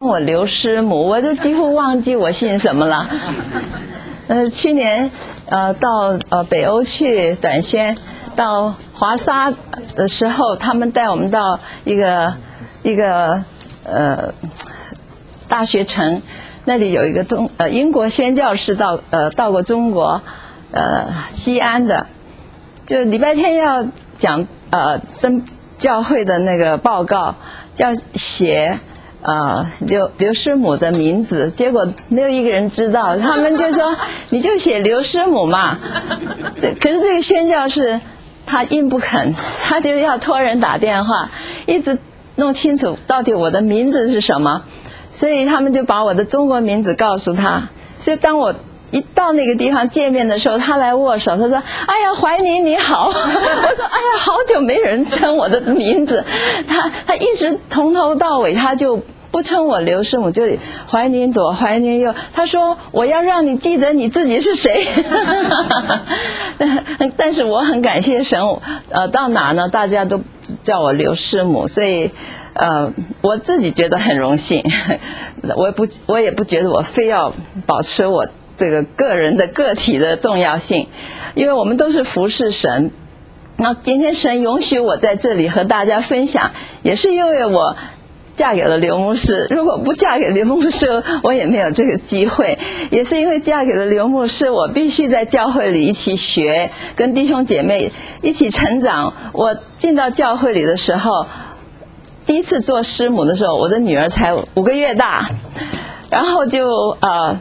我刘师母，我都几乎忘记我姓什么了。去年到北欧去短宣，到华沙的时候，他们带我们到一个大学城，那里有一个英国宣教士到过中国西安的，就礼拜天要讲登教会的那个报告，要写刘师母的名字，结果没有一个人知道，他们就说你就写刘师母嘛。可是这个宣教士他硬不肯，他就要托人打电话，一直弄清楚到底我的名字是什么，所以他们就把我的中国名字告诉他。所以当我一到那个地方见面的时候，他来握手，他说：“哎呀，怀宁你好。”我说：“哎呀，好久没人称我的名字。”他一直从头到尾他就不称我刘师母，就怀宁左怀宁右。他说：“我要让你记得你自己是谁。”但是我很感谢神，到哪呢大家都叫我刘师母，所以我自己觉得很荣幸。我也不觉得我非要保持我这个个人的个体的重要性，因为我们都是服侍神。那今天神允许我在这里和大家分享，也是因为我嫁给了刘牧师，如果不嫁给刘牧师，我也没有这个机会。也是因为嫁给了刘牧师，我必须在教会里一起学，跟弟兄姐妹一起成长。我进到教会里的时候，第一次做师母的时候，我的女儿才5个月大，然后就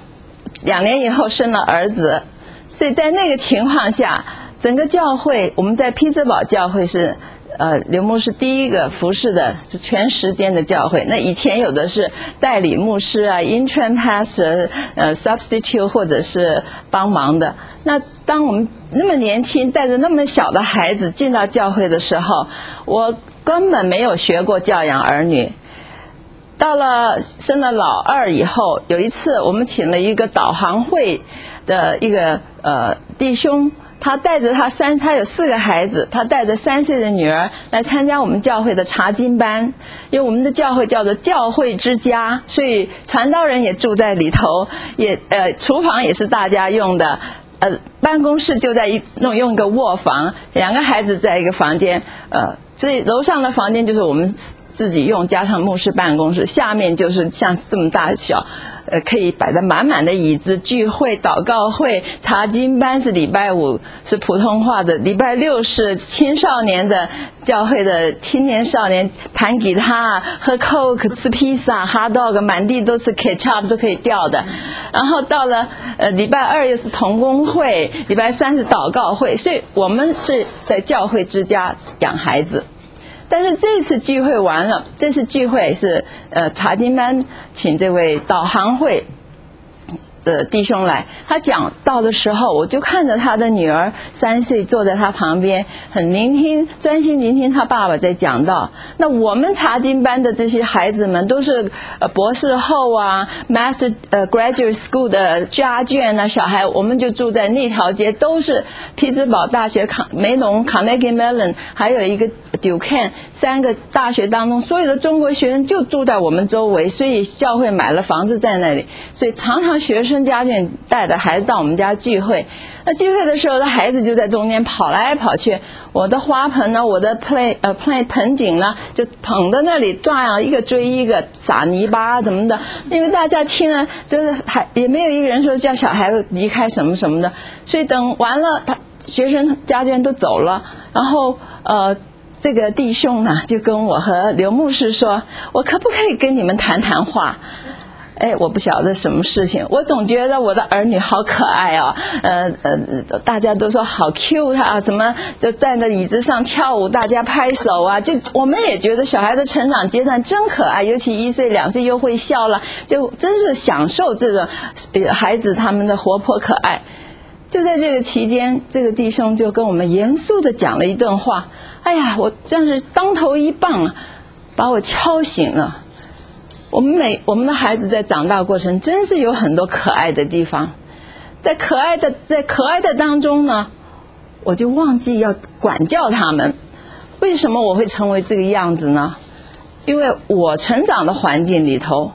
2年以后生了儿子，所以在那个情况下，整个教会，我们在匹兹堡教会是刘牧师第一个服侍的是全时间的教会。那以前有的是代理牧师啊 interim pastor substitute 或者是帮忙的。那当我们那么年轻带着那么小的孩子进到教会的时候，我根本没有学过教养儿女。到了生了老二以后，有一次我们请了一个导航会的一个弟兄，他带着他有4个孩子，他带着3岁的女儿来参加我们教会的查经班。因为我们的教会叫做教会之家，所以传道人也住在里头，也厨房也是大家用的，办公室就在用一个卧房，2个孩子在一个房间，所以楼上的房间就是我们自己用，加上牧师办公室，下面就是像这么大小，可以摆得满满的椅子，聚会、祷告会、查经班是礼拜5是普通话的，礼拜6是青少年的教会的青年少年弹吉他、喝 Coke、吃披萨、hot dog， 满地都是 ketchup 都可以掉的。然后到了礼拜2又是同工会，礼拜3是祷告会，所以我们是在教会之家养孩子。但是这次聚会完了，这次聚会是查经班请这位导航会的弟兄来，他讲道的时候，我就看着他的女儿3岁坐在他旁边，很聆听，专心聆听他爸爸在讲道。那我们查经班的这些孩子们都是博士后啊 Master Graduate School 的家眷啊，小孩我们就住在那条街，都是匹兹堡大学、梅隆 Carnegie Mellon 还有一个 Duquesne 3个大学当中，所有的中国学生就住在我们周围，所以教会买了房子在那里，所以常常学生家眷带着孩子到我们家聚会。那聚会的时候，的孩子就在中间跑来跑去，我的花盆呢，我的盆景呢，就捧在那里转，一个追一个，撒泥巴怎么的。因为大家听了，就是也没有一个人说叫小孩子离开什么什么的。所以等完了，学生家眷都走了，然后这个弟兄呢就跟我和刘牧师说，我可不可以跟你们谈谈话？我不晓得什么事情，我总觉得我的儿女好可爱啊，大家都说好 cute 啊，什么就站在椅子上跳舞，大家拍手啊，就我们也觉得小孩的成长阶段真可爱，尤其1岁2岁又会笑了，就真是享受这个孩子他们的活泼可爱。就在这个期间，这个弟兄就跟我们严肃地讲了一段话，哎呀，我真是当头一棒啊，把我敲醒了。我们的孩子在长大过程真是有很多可爱的地方，在可爱的当中呢，我就忘记要管教他们。为什么我会成为这个样子呢？因为我成长的环境里头，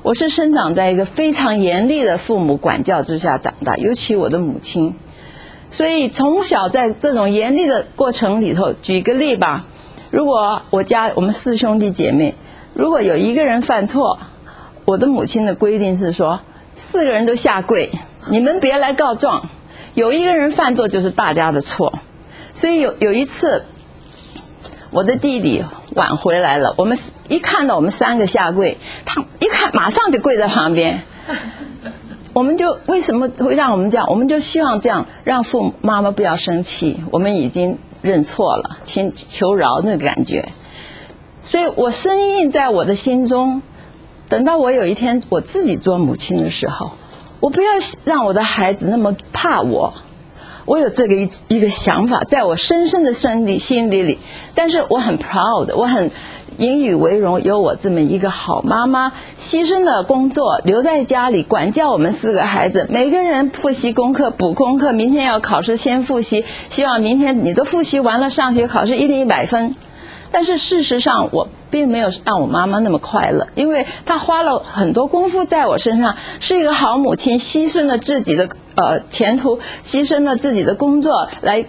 我是生长在一个非常严厉的父母管教之下长大，尤其我的母亲。所以从小在这种严厉的过程里头，举个例吧，如果我们4兄弟姐妹，如果有一个人犯错，我的母亲的规定是说4个人都下跪，你们别来告状，有一个人犯错就是大家的错。所以有一次我的弟弟晚回来了，我们一看到我们3个下跪，他一看马上就跪在旁边。我们就为什么会让我们这样？我们就希望这样让妈妈不要生气，我们已经认错了，请求饶那个感觉。所以我深印在我的心中，等到我有一天我自己做母亲的时候，我不要让我的孩子那么怕我。我有这个一个想法在我深深的心里，但是我很 proud， 我很引以为荣，有我这么一个好妈妈，牺牲了工作留在家里管教我们4个孩子，每个人复习功课补功课，明天要考试先复习，希望明天你都复习完了，上学考试一定100分。但是事实上我并没有让我妈妈那么快乐，因为她花了很多功夫在我身上，是一个好母亲，牺牲了自己的前途，牺牲了自己的工作来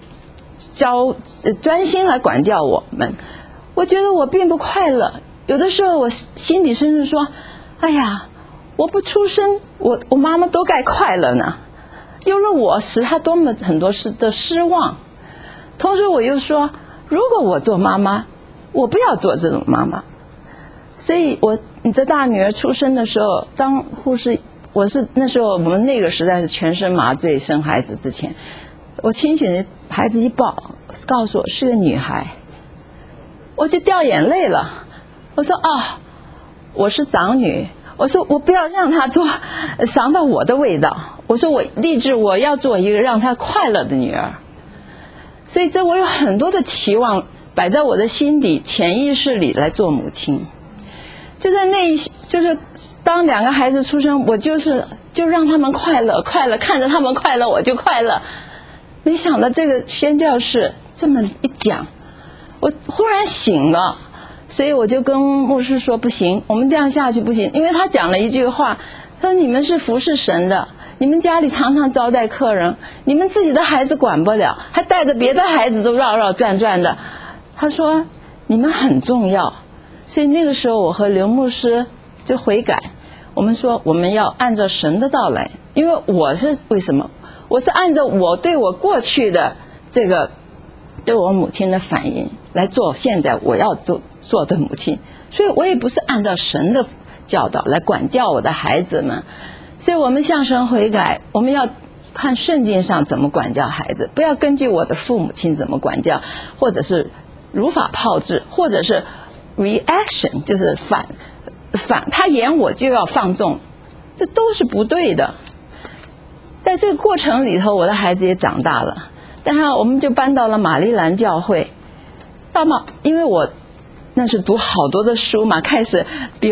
专心来管教我们。我觉得我并不快乐，有的时候我心底深处说，哎呀，我不出生，我妈妈都该快乐呢，有了我使她多么很多事的失望。同时我又说，如果我做妈妈，我不要做这种妈妈。所以你的大女儿出生的时候，当护士，那时候我们那个时代是全身麻醉生孩子之前，我清醒的孩子一抱，告诉我是个女孩，我就掉眼泪了。我说我是长女，我说我不要让她尝到我的味道，我说我立志我要做一个让她快乐的女儿。所以我有很多的期望摆在我的心底潜意识里来做母亲。就是当2个孩子出生，我就让他们快乐，看着他们快乐我就快乐。没想到这个宣教士这么一讲，我忽然醒了。所以我就跟牧师说，不行，我们这样下去不行。因为他讲了一句话，他说你们是服侍神的，你们家里常常招待客人，你们自己的孩子管不了，还带着别的孩子都绕绕转转的。他说你们很重要。所以那个时候我和刘牧师就悔改，我们说我们要按照神的道来。因为为什么我是按照我对我过去的这个对我母亲的反应来做现在我要做的母亲，所以我也不是按照神的教导来管教我的孩子们。所以我们向神悔改，我们要看圣经上怎么管教孩子，不要根据我的父母亲怎么管教，或者是如法炮制，或者是 reaction， 就是反他演我就要放纵，这都是不对的。在这个过程里头，我的孩子也长大了，但是我们就搬到了玛丽兰教会。因为我那是读好多的书嘛，开始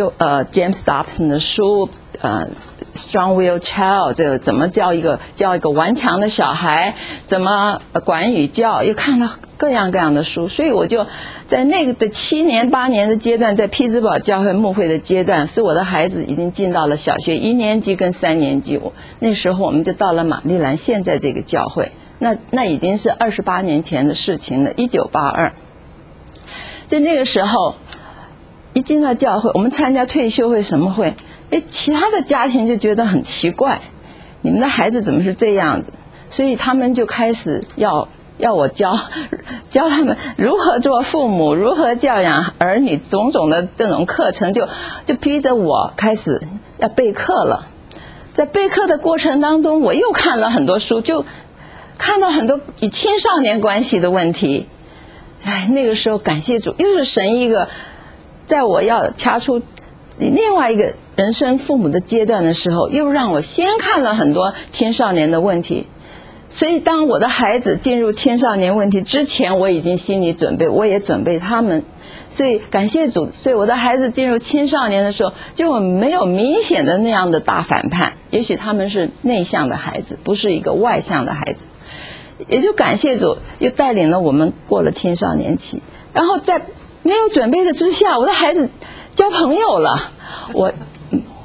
James Dobson 的书Strong-willed child， 这个怎么教一个顽强的小孩，怎么管语教，又看了各样各样的书。所以我就在那个的7年8年的阶段，在匹兹堡教会牧会的阶段，是我的孩子已经进到了小学1年级跟3年级，那时候我们就到了玛丽兰现在这个教会。那已经是28年前的事情了，1982。在那个时候一进到教会，我们参加退休会什么会，其他的家庭就觉得很奇怪，你们的孩子怎么是这样子？所以他们就开始要我教他们如何做父母，如何教养儿女，种种的这种课程，就逼着我开始要备课了。在备课的过程当中，我又看了很多书，就看到很多与青少年关系的问题。那个时候感谢主，又是神一个在我要掐出另外一个人生父母的阶段的时候，又让我先看了很多青少年的问题。所以当我的孩子进入青少年问题之前，我已经心理准备，我也准备他们。所以感谢主，所以我的孩子进入青少年的时候，就没有明显的那样的大反叛，也许他们是内向的孩子，不是一个外向的孩子。也就感谢主又带领了我们过了青少年期。然后在没有准备的之下，我的孩子交朋友了，我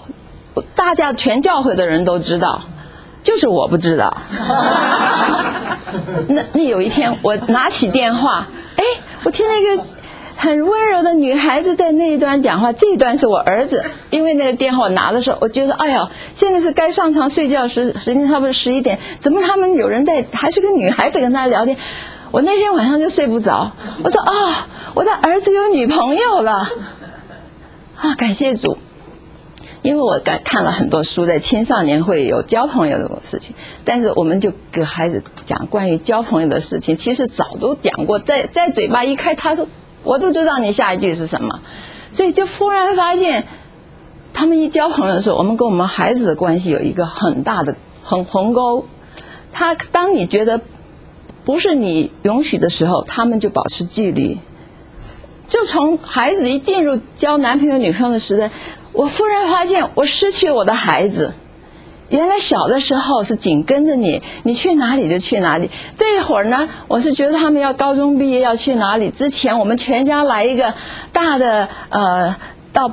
大家全教会的人都知道，就是我不知道。那有一天我拿起电话，我听那个很温柔的女孩子在那一端讲话，这一端是我儿子。因为那个电话我拿的时候，我觉得现在是该上床睡觉时间差不多11点，怎么他们有人在，还是个女孩子跟他聊天。我那天晚上就睡不着，我说我的儿子有女朋友了感谢主。因为我看了很多书，在青少年会有交朋友的事情，但是我们就给孩子讲关于交朋友的事情，其实早都讲过，在嘴巴一开，他说我都知道你下一句是什么。所以就忽然发现他们一交朋友的时候，我们跟我们孩子的关系有一个很大的鸿沟。当你觉得不是你允许的时候，他们就保持距离。就从孩子一进入交男朋友女朋友的时代，我忽然发现我失去了我的孩子。原来小的时候是紧跟着你，你去哪里就去哪里。这一会儿呢，我是觉得他们要高中毕业要去哪里之前，我们全家来一个大的到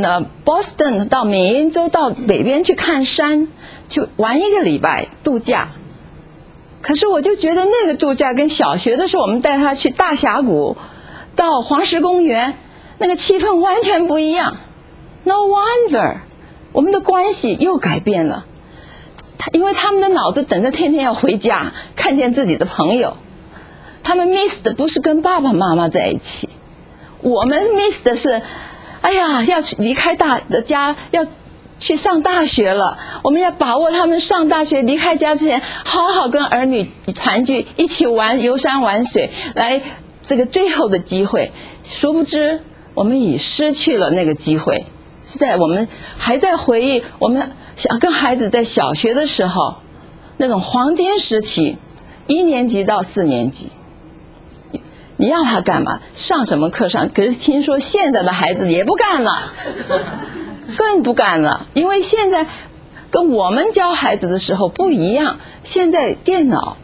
Boston 到缅因州到北边去看山，去玩1个礼拜度假。可是我就觉得那个度假跟小学的时候我们带他去大峡谷到黄石公园，那个气氛完全不一样。No wonder 我们的关系又改变了。因为他们的脑子等着天天要回家看见自己的朋友，他们 miss 的不是跟爸爸妈妈在一起，我们 miss 的是要离开的家，要去上大学了，我们要把握他们上大学离开家之前好好跟儿女团聚，一起游山玩水，来这个最后的机会。殊不知我们已失去了那个机会，是在我们还在回忆我们想跟孩子在小学的时候那种黄金时期，1年级到4年级，你要他干嘛？上什么课上？可是听说现在的孩子也不干了，更不干了，因为现在跟我们教孩子的时候不一样。现在电脑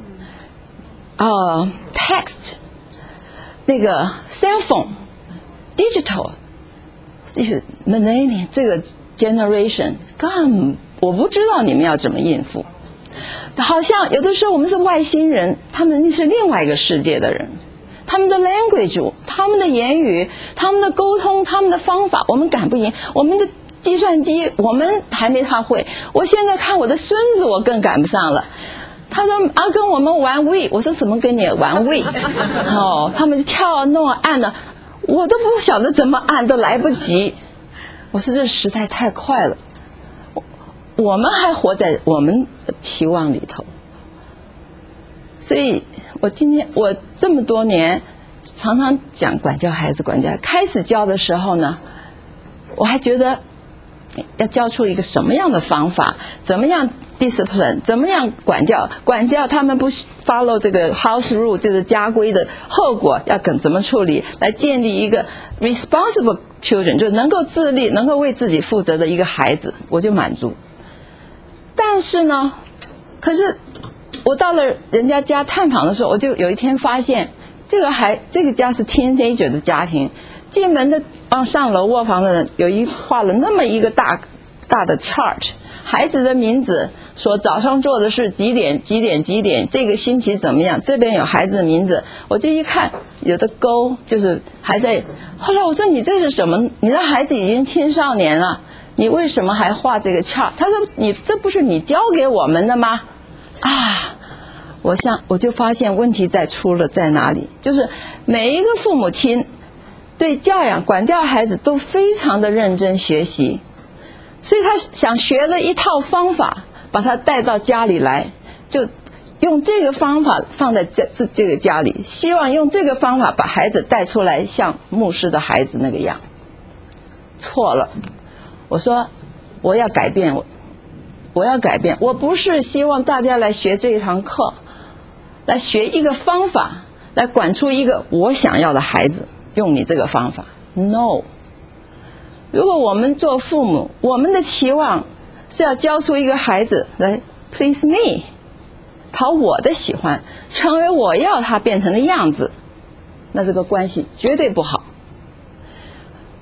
text 那个 cell phone digital 就是 millennium 这个 generation， 我不知道你们要怎么应付。好像有的时候我们是外星人，他们是另外一个世界的人，他们的 language 他们的言语他们的沟通他们的方法我们赶不赢，我们的计算机我们还没他会。我现在看我的孙子我更赶不上了，他说跟我们玩 Wii， 我说怎么跟你玩 Wii 他们就跳弄按的，我都不晓得怎么按都来不及。我说这时代太快了，我们还活在我们的期望里头。所以我这么多年常常讲管教孩子，开始教的时候呢，我还觉得要教出一个什么样的方法，怎么样 discipline， 怎么样管教他们不 follow 这个 house rule 这个家规的后果要怎么处理，来建立一个 responsible children， 就能够自立能够为自己负责的一个孩子，我就满足。但是呢，可是我到了人家家探访的时候，我就有一天发现这个家是 teenager 的家庭，进门的上楼卧房的人画了那么一个大的 chart， 孩子的名字，说早上做的是几点，这个星期怎么样，这边有孩子的名字。我就一看有的勾就是还在。后来我说你这是什么？你的孩子已经青少年了，你为什么还画这个 chart？ 他说这不是你教给我们的吗？我就发现问题出了在哪里，就是每一个父母亲对管教孩子都非常的认真学习，所以他想学了一套方法把他带到家里来，就用这个方法放在这个家里，希望用这个方法把孩子带出来像牧师的孩子那个样。错了，我说我要改变，我不是希望大家来学这一堂课，来学一个方法来管出一个我想要的孩子，用你这个方法 No。 如果我们做父母，我们的期望是要教出一个孩子来 please me， 讨我的喜欢，成为我要他变成的样子，那这个关系绝对不好。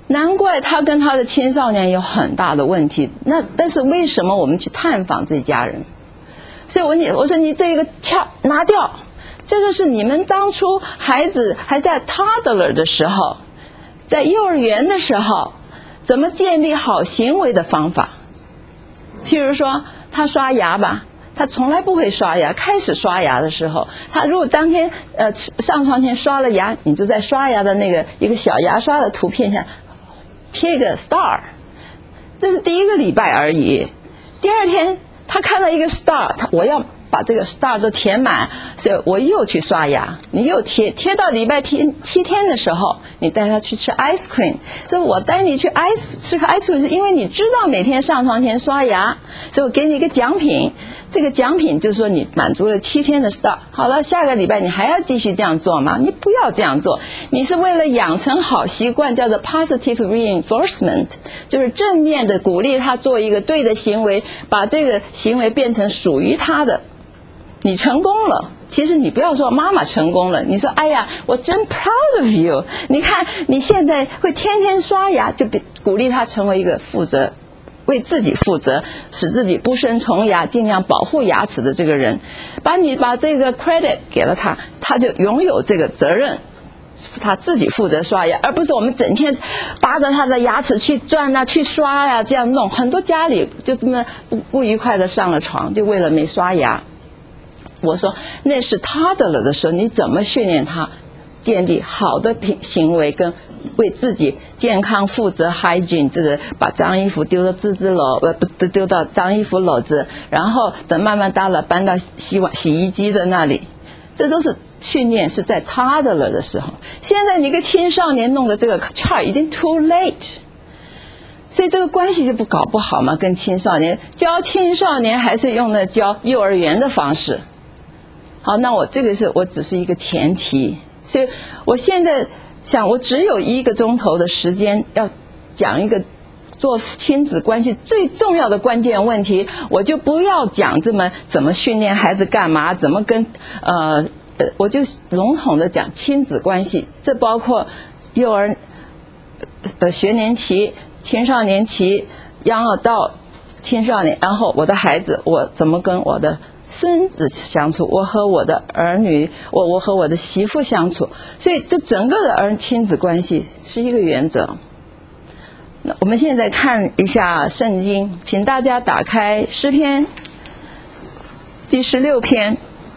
难怪他跟他的青少年有很大的问题。但是为什么我们去探访这家人？所以我说你这个拿掉，这个是你们当初孩子还在 toddler 的时候，在幼儿园的时候怎么建立好行为的方法。譬如说他刷牙吧，他从来不会刷牙，开始刷牙的时候，他如果当天上床前刷了牙，你就在刷牙的那个一个小牙刷的图片下贴一个 star， 这是第一个礼拜而已。第二天他看到一个 star， 我要把这个 star 都填满，所以我又去刷牙。你又贴到礼拜7天的时候，你带他去吃 ice cream。所以我带你去吃个 ice cream 是因为你知道每天上床前刷牙，所以我给你一个奖品。这个奖品就是说你满足了7天的 star。好了，下个礼拜你还要继续这样做吗？你不要这样做，你是为了养成好习惯，叫做 positive reinforcement， 就是正面的鼓励他做一个对的行为，把这个行为变成属于他的。你成功了，其实你不要说妈妈成功了，你说哎呀我真 proud of you， 你看你现在会天天刷牙，就鼓励他成为一个为自己负责，使自己不生虫牙，尽量保护牙齿的这个人。把这个 credit 给了他，他就拥有这个责任，他自己负责刷牙，而不是我们整天扒着他的牙齿去转啊去刷啊，这样弄。很多家里就这么不愉快的上了床，就为了没刷牙。我说那是他的了的时候，你怎么训练他建立好的行为跟为自己健康负责 hygiene， 这个把脏衣服丢到丢到脏衣服篓子，然后等慢慢大了搬到洗衣机的那里，这都是训练，是在他的了的时候。现在你个青少年弄的这个 chart 已经 too late， 所以这个关系就搞不好嘛。跟青少年教青少年还是用的教幼儿园的方式。好，那我只是一个前提，所以我现在想我只有1个钟头的时间要讲一个做亲子关系最重要的关键问题，我就不要讲怎么训练孩子干嘛，怎么跟我就笼统的讲亲子关系，这包括幼儿学年期、青少年期，然后到青少年，然后我的孩子我怎么跟我的孙子相处，我和我的儿女，我和我的媳妇相处，所以这整个的亲子关系是一个原则。那我们现在看一下圣经，请大家打开诗篇第16篇，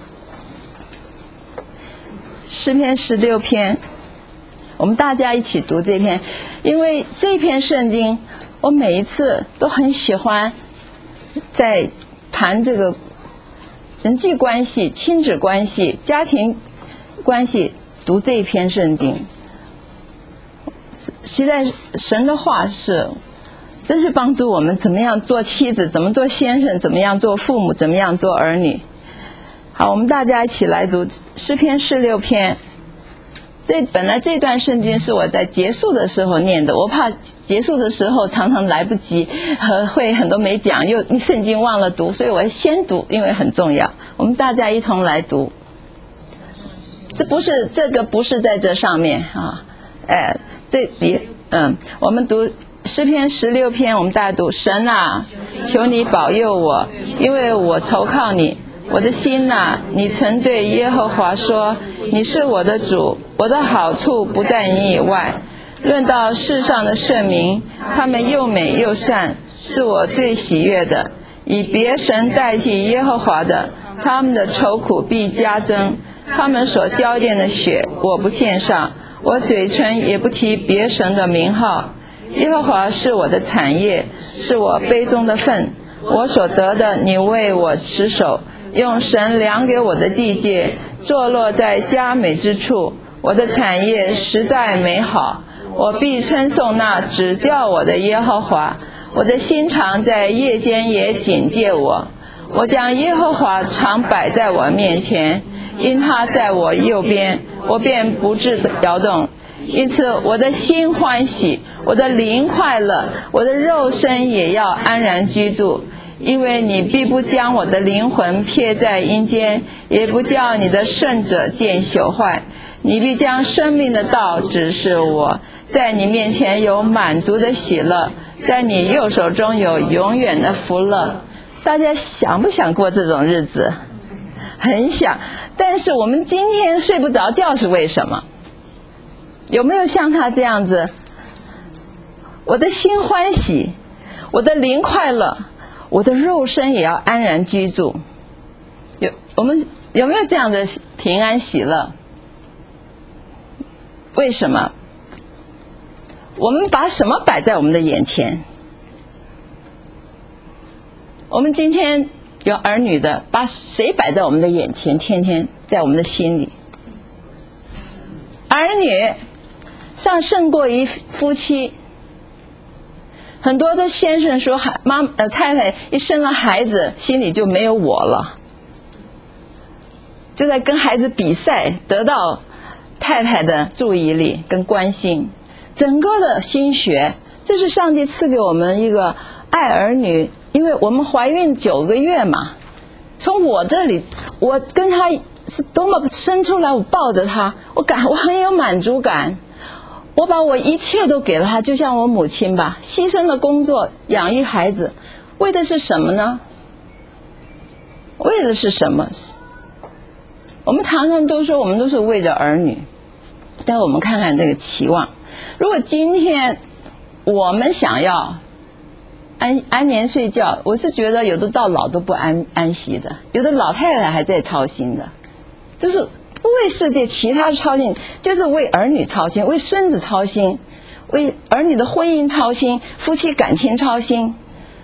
诗篇16篇，我们大家一起读这篇，因为这篇圣经我每一次都很喜欢在谈这个人际关系、亲子关系、家庭关系，读这一篇圣经。实在神的话真是帮助我们怎么样做妻子，怎么做先生，怎么样做父母，怎么样做儿女。好，我们大家一起来读诗篇16篇。本来这段圣经是我在结束的时候念的，我怕结束的时候常常来不及，会很多没讲，又圣经忘了读，所以我先读，因为很重要。我们大家一同来读。这个不是在这上面啊，我们读诗篇16篇，我们大家读：神啊，求你保佑我，因为我投靠你。我的心啊，你曾对耶和华说，你是我的主，我的好处不在你以外。论到世上的圣民，他们又美又善，是我最喜悦的。以别神代替耶和华的，他们的愁苦必加增。他们所浇奠的血，我不献上，我嘴唇也不提别神的名号。耶和华是我的产业，是我杯中的分，我所得的，你为我持守。用神量给我的地界，坐落在佳美之处。我的产业实在美好，我必称颂那指教我的耶和华。我的心肠在夜间也警戒我。我将耶和华常摆在我面前，因他在我右边，我便不致摇动。因此我的心欢喜，我的灵快乐，我的肉身也要安然居住。因为你必不将我的灵魂撇在阴间，也不叫你的圣者见朽坏。 你必将生命的道指示我，在你面前有满足的喜乐，在你右手中有永远的福乐。大家想不想过这种日子？很想。但是我们今天睡不着觉是为什么？有没有像他这样子，我的心欢喜，我的灵快乐，我的肉身也要安然居住？我们有没有这样的平安喜乐？为什么？我们把什么摆在我们的眼前？我们今天有儿女的，把谁摆在我们的眼前？天天在我们的心里。儿女胜过于夫妻。很多的先生说，太太一生了孩子，心里就没有我了，就在跟孩子比赛，得到太太的注意力跟关心。整个的心学，这是上帝赐给我们一个爱儿女。因为我们怀孕9个月嘛，从我这里，我跟他是多么生出来，我抱着他，我很有满足感，我把我一切都给了他，就像我母亲吧，牺牲了工作养育孩子，为的是什么呢？为的是什么？我们常常都说我们都是为了儿女，但我们看看这个期望。如果今天我们想要安眠睡觉，我是觉得有的到老都不安息的，有的老太太还在操心的，就是不为世界其他操心，就是为儿女操心，为孙子操心，为儿女的婚姻操心，夫妻感情操心。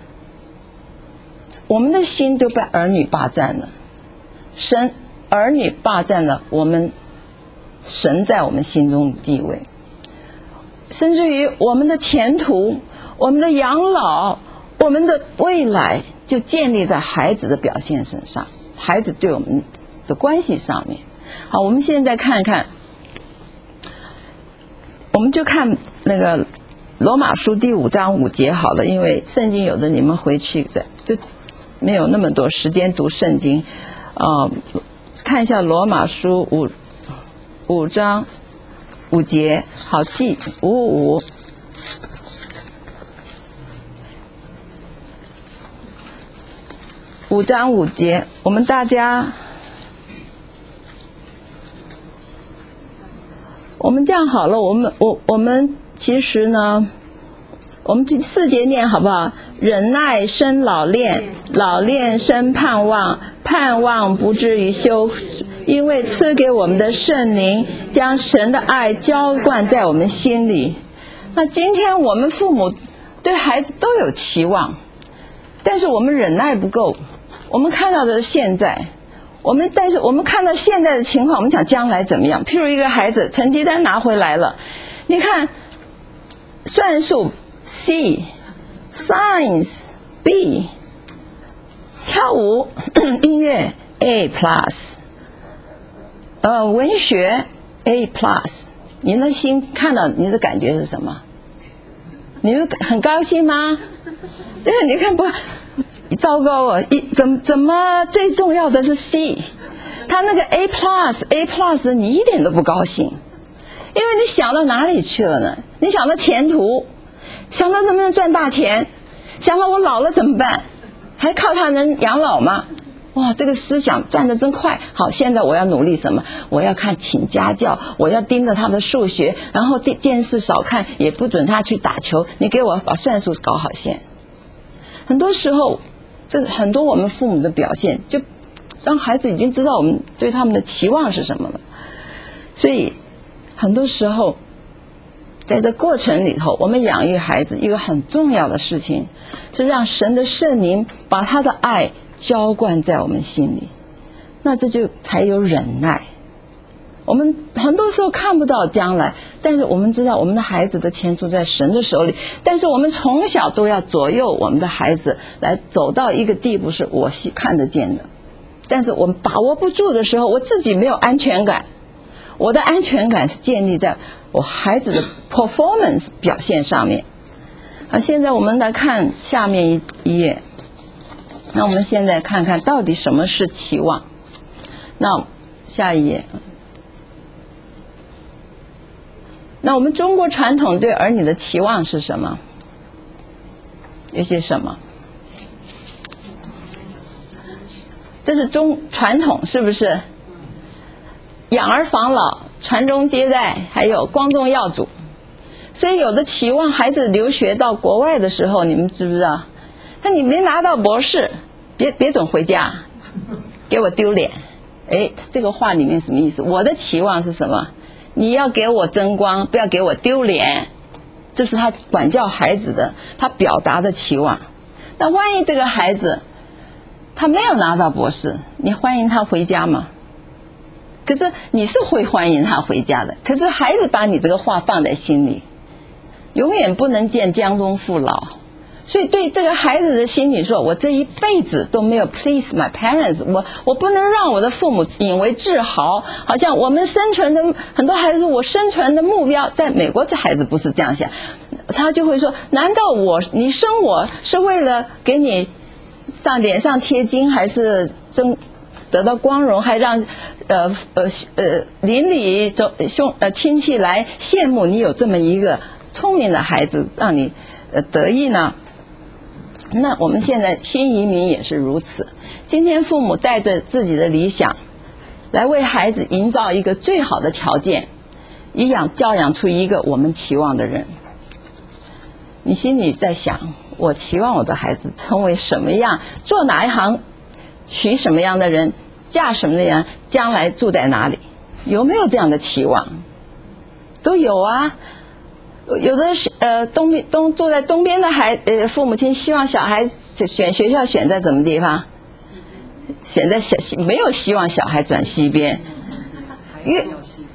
我们的心都被儿女霸占了，儿女霸占了我们神在我们心中的地位，甚至于我们的前途，我们的养老，我们的未来就建立在孩子的表现身上，孩子对我们的关系上面。好，我们现在看看，我们就看那个罗马书第5章5节好了，因为圣经有的你们回去就没有那么多时间读圣经。看一下罗马书5章5节，好记55。5章5节，我们大家，我们这样好了，我们其实呢，我们4节念好不好？忍耐生老练，老练生盼望，盼望不至于羞耻，因为赐给我们的圣灵将神的爱浇灌在我们心里。那今天我们父母对孩子都有期望，但是我们忍耐不够。我们看到的是现在，但是我们看到现在的情况，我们讲将来怎么样？譬如一个孩子成绩单拿回来了，你看算术 C， Science B， 跳舞音乐 A+， 文学 A+， 你的心看到你的感觉是什么？你会很高兴吗？对，你看不糟糕啊！怎么最重要的是 C， 他那个 A+， 你一点都不高兴，因为你想到哪里去了呢？你想到前途，想到能不能赚大钱，想到我老了怎么办？还靠他能养老吗？哇，这个思想转得真快。好，现在我要努力什么？我要请家教，我要盯着他的数学，然后电视少看，也不准他去打球。你给我把算术搞好先。很多时候。很多我们父母的表现，就让孩子已经知道我们对他们的期望是什么了。所以很多时候在这过程里头，我们养育孩子一个很重要的事情是让神的圣灵把他的爱浇灌在我们心里，那这就才有忍耐。我们很多时候看不到将来，但是我们知道我们的孩子的前途在神的手里，但是我们从小都要左右我们的孩子来走到一个地步是我看得见的。但是我们把握不住的时候，我自己没有安全感，我的安全感是建立在我孩子的 performance 表现上面。现在我们来看下面一页，那我们现在看看到底什么是期望。那下一页， 那我们中国传统对儿女的期望是什么？有些什么？这是传统，是不是？养儿防老、传宗接代，还有光宗耀祖。所以有的期望孩子留学到国外的时候，你们知不知道？他你没拿到博士，别总回家，给我丢脸。哎，这个话里面什么意思？我的期望是什么？你要给我争光，不要给我丢脸。这是他管教孩子的，他表达的期望。那万一这个孩子他没有拿到博士，你欢迎他回家吗？可是你是会欢迎他回家的，可是孩子把你这个话放在心里，永远不能见江东父老。所以对这个孩子的心里说，我这一辈子都没有 please my parents， 我不能让我的父母引为自豪，好像我们生存的很多孩子说我生存的目标，在美国这孩子不是这样想，他就会说，难道你生我是为了给你脸上贴金，还是得到光荣，还让邻里亲戚来羡慕你有这么一个聪明的孩子，让你得意呢？那我们现在新移民也是如此。今天父母带着自己的理想来为孩子营造一个最好的条件，教养出一个我们期望的人。你心里在想，我期望我的孩子成为什么样，做哪一行，娶什么样的人，嫁什么样的人，将来住在哪里？有没有这样的期望？都有啊。有的住在东边的父母亲希望小孩选学校选在什么地方？选在没有希望小孩转西边。因为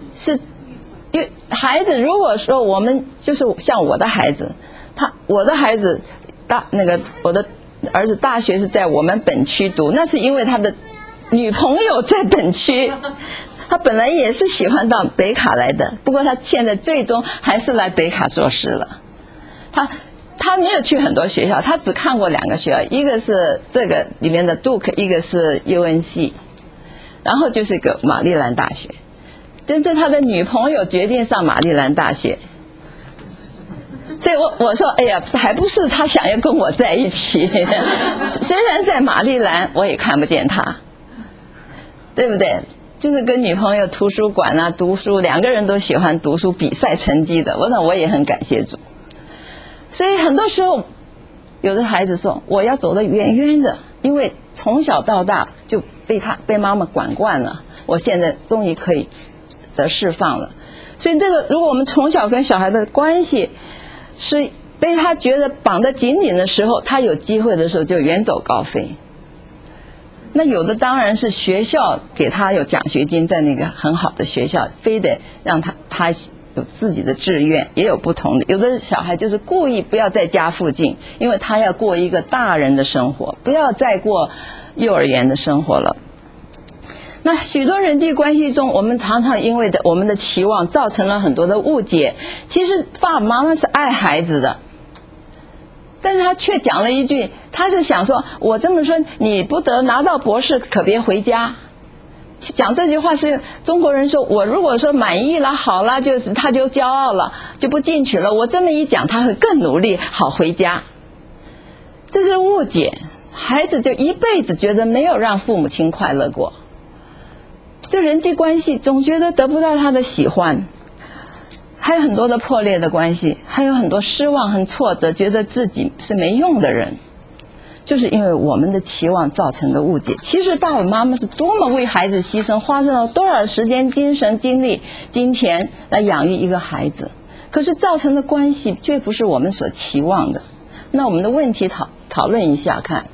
孩子如果说我们就是像我的孩子，我的孩子我的儿子大学是在我们本区读，那是因为他的女朋友在本区。他本来也是喜欢到北卡来的，不过他现在最终还是来北卡硕士了。他没有去很多学校，他只看过2个学校，一个是这个里面的 Duke， 一个是 UNC， 然后就是个马里兰大学。真是他的女朋友决定上马里兰大学，所以我说，哎呀，还不是他想要跟我在一起。虽然在马里兰，我也看不见他，对不对？就是跟女朋友图书馆啊读书，2个人都喜欢读书，比赛成绩的。我也很感谢主。所以很多时候，有的孩子说我要走得远远的，因为从小到大就被妈妈管惯了，我现在终于可以得释放了。所以如果我们从小跟小孩的关系是被他觉得绑得紧紧的时候，他有机会的时候就远走高飞。那有的当然是学校给他有奖学金，在那个很好的学校，非得让他有自己的志愿，也有不同的。有的小孩就是故意不要在家附近，因为他要过一个大人的生活，不要再过幼儿园的生活了。那许多人际关系中，我们常常因为我们的期望造成了很多的误解。其实爸爸妈妈是爱孩子的，但是他却讲了一句，他是想说，我这么说，你不得拿到博士可别回家。讲这句话是中国人说，我如果说满意了好了，他就骄傲了，就不进取了，我这么一讲他会更努力，好回家。这是误解，孩子就一辈子觉得没有让父母亲快乐过，这人际关系总觉得得不到他的喜欢，还有很多的破裂的关系，还有很多失望和挫折，觉得自己是没用的人，就是因为我们的期望造成的误解。其实爸爸妈妈是多么为孩子牺牲，花了多少时间、精神、精力、金钱来养育一个孩子，可是造成的关系却不是我们所期望的。那我们的问题讨论一下看。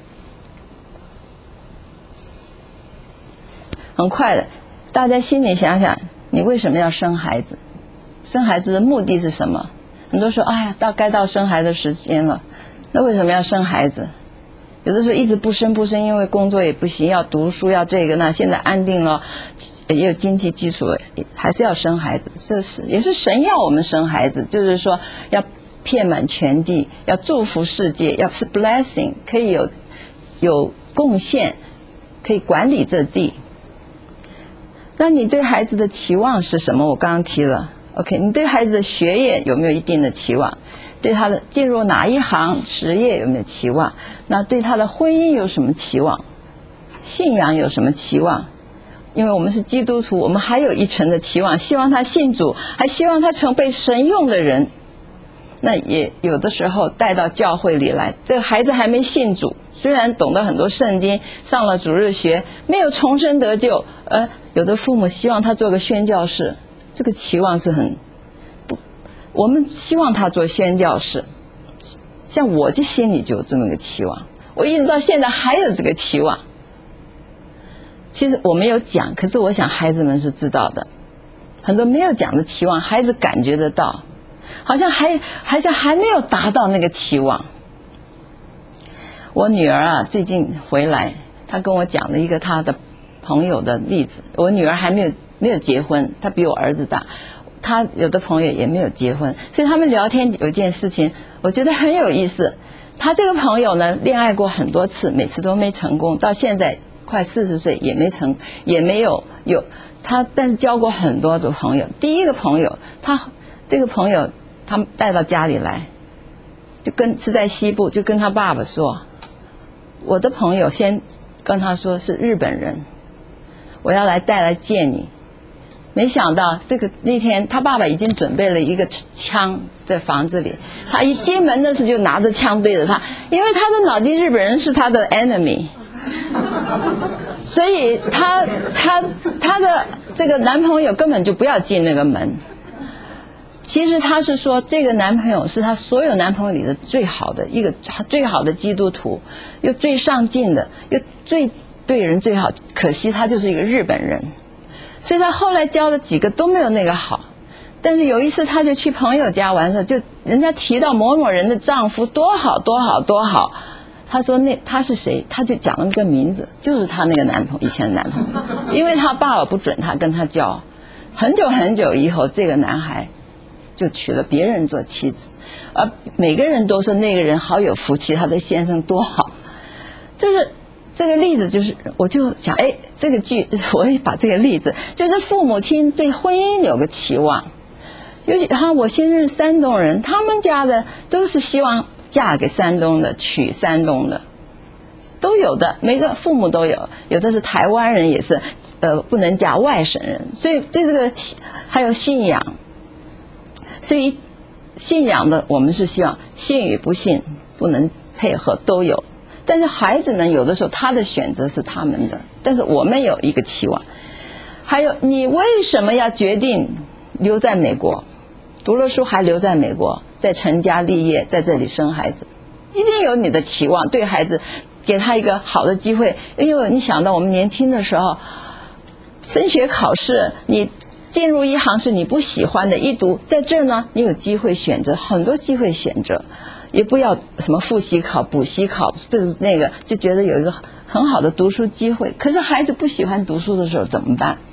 很快的，大家心里想想，你为什么要生孩子？生孩子的目的是什么？很多说，哎呀，该到生孩子的时间了，那为什么要生孩子？有的时候一直不生，因为工作也不行，要读书，要这个那，现在安定了，也有经济基础了，还是要生孩子。也是神要我们生孩子，就是说要遍满全地，要祝福世界，要是 blessing， 可以有贡献，可以管理这地。那你对孩子的期望是什么？我刚刚提了， OK， 你对孩子的学业有没有一定的期望？对他的进入哪一行职业有没有期望？那对他的婚姻有什么期望？信仰有什么期望？因为我们是基督徒，我们还有一层的期望，希望他信主，还希望他成被神用的人。那也有的时候带到教会里来，这个孩子还没信主，虽然懂得很多圣经，上了主日学，没有重生得救，有的父母希望他做个宣教士，这个期望是很不，我们希望他做宣教士，像我这心里就有这么个期望，我一直到现在还有这个期望。其实我没有讲，可是我想孩子们是知道的，很多没有讲的期望，孩子感觉得到，好像还没有达到那个期望。我女儿啊，最近回来，她跟我讲了一个她的朋友的例子。我女儿还没有结婚，她比我儿子大，她有的朋友也没有结婚，所以他们聊天有件事情，我觉得很有意思。她这个朋友呢，恋爱过很多次，每次都没成功，到现在快40岁也没有她，但是交过很多的朋友。第一个朋友，这个朋友他带到家里来，是在西部，就跟他爸爸说，我的朋友先跟他说是日本人，我要带来见你。没想到那天他爸爸已经准备了一个枪在房子里，他一进门的时候就拿着枪对着他，因为他的脑筋日本人是他的 enemy， 所以他的这个男朋友根本就不要进那个门。其实他是说，这个男朋友是他所有男朋友里的最好的一个，最好的基督徒，又最上进的，又最对人最好。可惜他就是一个日本人，所以他后来交的几个都没有那个好。但是有一次他就去朋友家玩的，就人家提到某某人的丈夫多好多好多好，他说他是谁，他就讲了那个名字，就是他那个以前的男朋友，因为他爸爸不准他跟他交。很久很久以后，这个男孩就娶了别人做妻子，而每个人都说那个人好有福气，他的先生多好。就是这个例子，就是我就想，这个剧我也把这个例子，就是父母亲对婚姻有个期望。尤其我先生是山东人，他们家的都是希望嫁给山东的，娶山东的，都有的，每个父母都有。有的是台湾人，也是不能嫁外省人。所以这个还有信仰。所以信仰的我们是希望信与不信不能配合都有，但是孩子们有的时候他的选择是他们的，但是我们有一个期望。还有你为什么要决定留在美国，读了书还留在美国，再成家立业，在这里生孩子，一定有你的期望，对孩子给他一个好的机会。因为你想到我们年轻的时候升学考试，你进入一行是你不喜欢的，一读在这儿呢，你有机会选择，很多机会选择，也不要什么复习考补习考，这是那个，就觉得有一个很好的读书机会。可是孩子不喜欢读书的时候怎么办？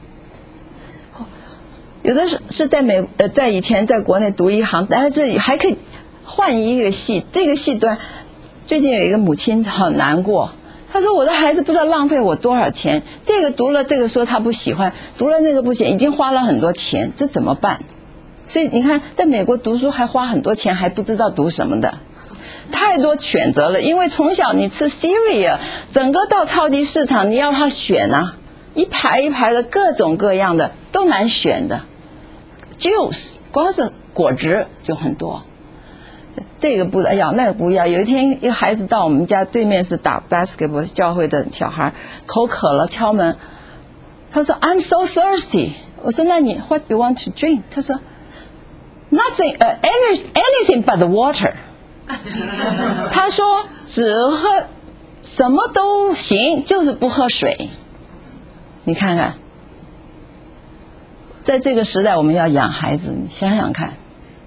有的是在以前在国内读一行，但是这里还可以换一个系，这个系段最近有一个母亲很难过，他说我的孩子不知道浪费我多少钱，这个读了这个说他不喜欢，读了那个不行，已经花了很多钱，这怎么办？所以你看在美国读书还花很多钱，还不知道读什么的，太多选择了。因为从小你吃 cereal， 整个到超级市场你要他选啊，一排一排的各种各样的都难选的 juice， 光是果汁就很多，这个不要那个不要。有一天一个孩子到我们家对面是打 basketball 教会的小孩，口渴了敲门，他说 I'm so thirsty， 我说那你 what you want to drink？ 他说 nothing anything but the water 他说只喝什么都行，就是不喝水。你看看在这个时代我们要养孩子，你想想看，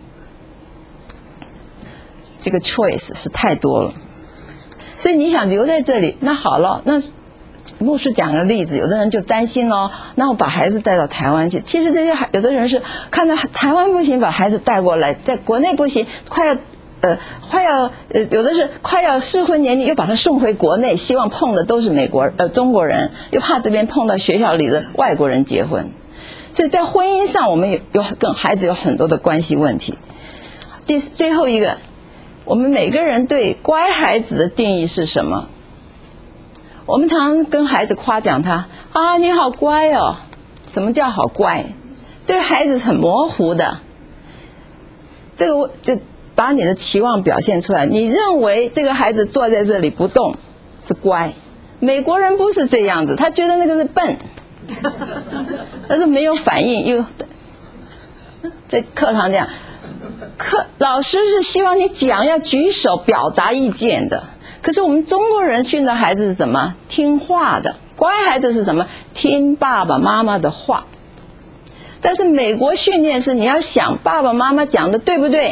这个 choice 是太多了。所以你想留在这里，那好了，那牧师讲个例子，有的人就担心咯，那我把孩子带到台湾去。其实这些有的人是看到台湾不行，把孩子带过来，在国内不行，有的是快要适婚年龄，又把他送回国内，希望碰的都是中国人，又怕这边碰到学校里的外国人结婚。 所以在婚姻上，我们有跟孩子有很多的关系问题。最后一个，我们每个人对乖孩子的定义是什么？我们常跟孩子夸奖他啊，你好乖哦。什么叫好乖？对孩子很模糊的。这个就把你的期望表现出来。你认为这个孩子坐在这里不动是乖，美国人不是这样子，他觉得那个是笨，但是没有反应。又在课堂讲，老师是希望你讲，要举手表达意见的。可是我们中国人训的孩子是什么？听话的。乖孩子是什么？听爸爸妈妈的话。但是美国训练是你要想爸爸妈妈讲的对不对？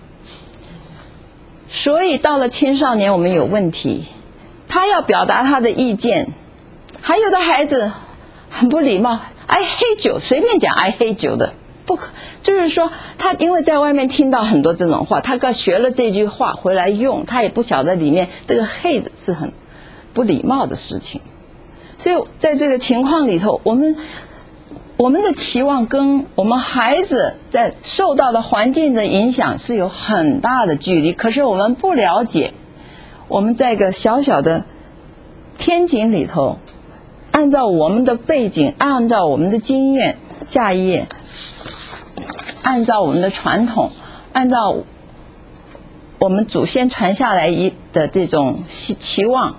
所以到了青少年我们有问题，他要表达他的意见。还有的孩子很不礼貌，爱黑酒，随便讲爱黑酒的，不可，就是说他因为在外面听到很多这种话，他刚学了这句话回来用，他也不晓得里面这个 hate 是很不礼貌的事情。所以在这个情况里头，我们的期望跟我们孩子在受到的环境的影响是有很大的距离。可是我们不了解，我们在一个小小的天井里头，按照我们的背景，按照我们的经验，下一页，按照我们的传统，按照我们祖先传下来的这种期望，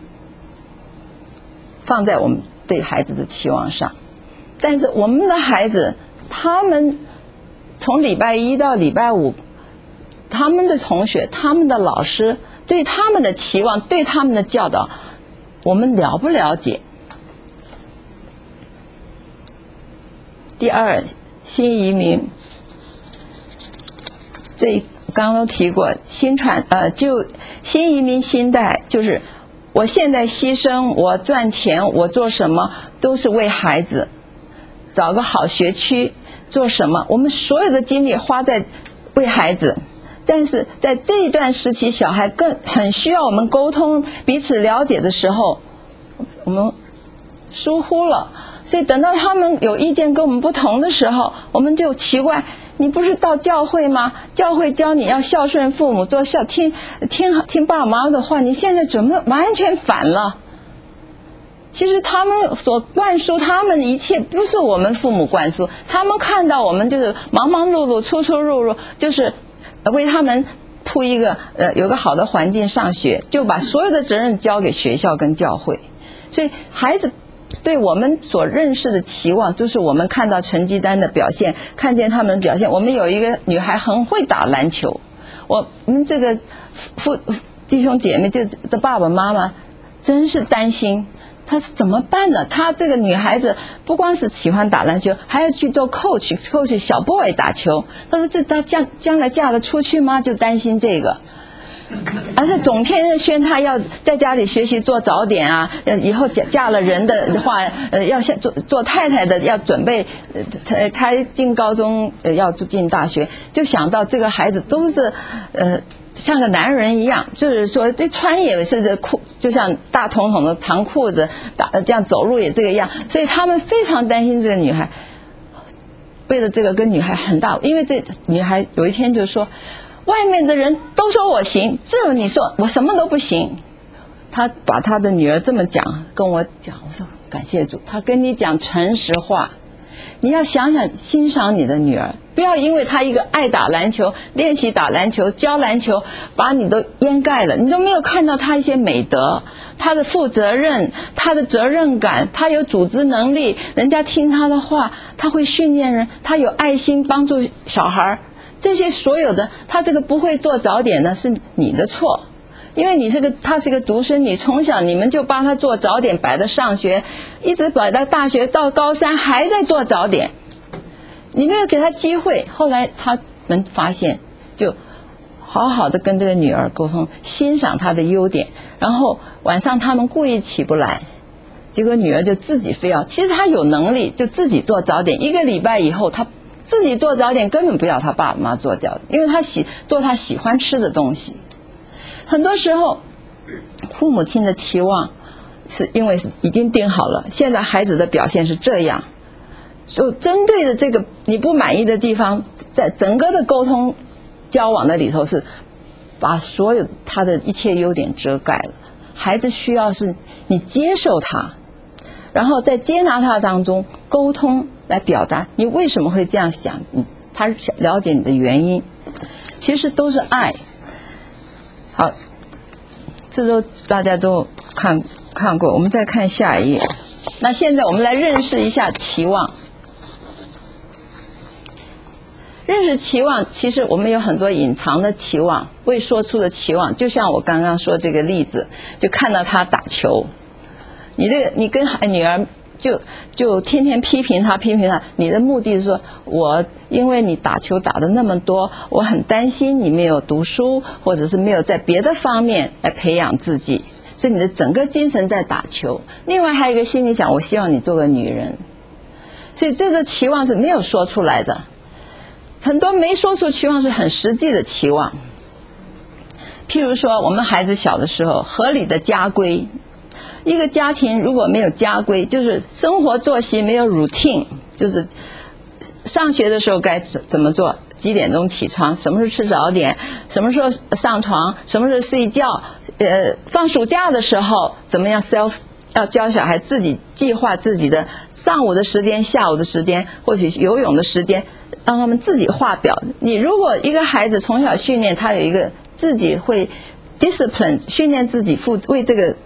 放在我们对孩子的期望上。但是我们的孩子，他们从礼拜一到礼拜五，他们的同学，他们的老师对他们的期望，对他们的教导，我们了不了解？第二，新移民，这刚刚提过，就新移民心态，就是我现在牺牲，我赚钱，我做什么都是为孩子，找个好学区，做什么，我们所有的精力花在为孩子。但是在这一段时期，小孩很需要我们沟通，彼此了解的时候，我们疏忽了。所以等到他们有意见跟我们不同的时候，我们就奇怪，你不是到教会吗？教会教你要孝顺父母，听爸爸妈妈的话，你现在怎么完全反了？其实他们所灌输他们的一切不是我们父母灌输，他们看到我们就是忙忙碌碌，出出入入，就是为他们铺一个有个好的环境上学，就把所有的责任交给学校跟教会。所以孩子对我们所认识的期望，就是我们看到成绩单的表现，看见他们的表现。我们有一个女孩很会打篮球，我们这个弟兄姐妹，就这爸爸妈妈真是担心她是怎么办呢？她这个女孩子不光是喜欢打篮球，还要去做 coach 小 boy 打球。她说她将来嫁得出去吗？就担心这个。而且总天宣她要在家里学习做早点啊，以后嫁了人的话，要做太太的要准备才进高中，要进大学，就想到这个孩子都是像个男人一样，就是说这穿也是这裤，就像大筒筒的长裤子，这样走路也这个样，所以他们非常担心这个女孩。为了这个跟女孩很大，因为这女孩有一天就说，外面的人都说我行，只有你说我什么都不行。他把他的女儿这么讲跟我讲，我说感谢主，他跟你讲诚实话。你要想想欣赏你的女儿，不要因为她一个爱打篮球，练习打篮球，教篮球，把你都掩盖了，你都没有看到她一些美德，她的负责任，她的责任感，她有组织能力，人家听她的话，她会训练人，她有爱心帮助小孩，这些所有的，她这个不会做早点呢是你的错。因为他是个独生女，从小你们就帮他做早点，摆到上学，一直摆到大学，到高三还在做早点，你没有给他机会。后来他们发现，就好好的跟这个女儿沟通，欣赏她的优点，然后晚上他们故意起不来，结果女儿就自己非要，其实她有能力就自己做早点，1个礼拜以后她自己做早点，根本不要她爸爸妈妈做掉，因为她做她喜欢吃的东西。很多时候父母亲的期望是因为已经定好了，现在孩子的表现是这样， 就针对的这个你不满意的地方，在整个的沟通交往的里头是把所有他的一切优点遮盖了。孩子需要是你接受他，然后在接纳他当中沟通来表达你为什么会这样想，他了解你的原因，其实都是爱。好，这都大家都看过，我们再看下一页。那现在我们来认识一下期望。认识期望，其实我们有很多隐藏的期望，未说出的期望。就像我刚刚说这个例子，就看到他打球，你跟女儿就天天批评他，你的目的是说，我因为你打球打得那么多，我很担心你没有读书，或者是没有在别的方面来培养自己，所以你的整个精神在打球。另外还有一个心里想，我希望你做个女人，所以这个期望是没有说出来的。很多没说出期望是很实际的期望，譬如说我们孩子小的时候，合理的家规。一个家庭如果没有家规，就是生活作息没有 routine， 就是上学的时候该怎么做，几点钟起床，什么时候吃早点，什么时候上床，什么时候睡觉，放暑假的时候怎么样要教小孩自己计划自己的上午的时间、下午的时间，或许游泳的时间，让他们自己画表。你如果一个孩子从小训练他有一个自己会 discipline， 训练自己为这个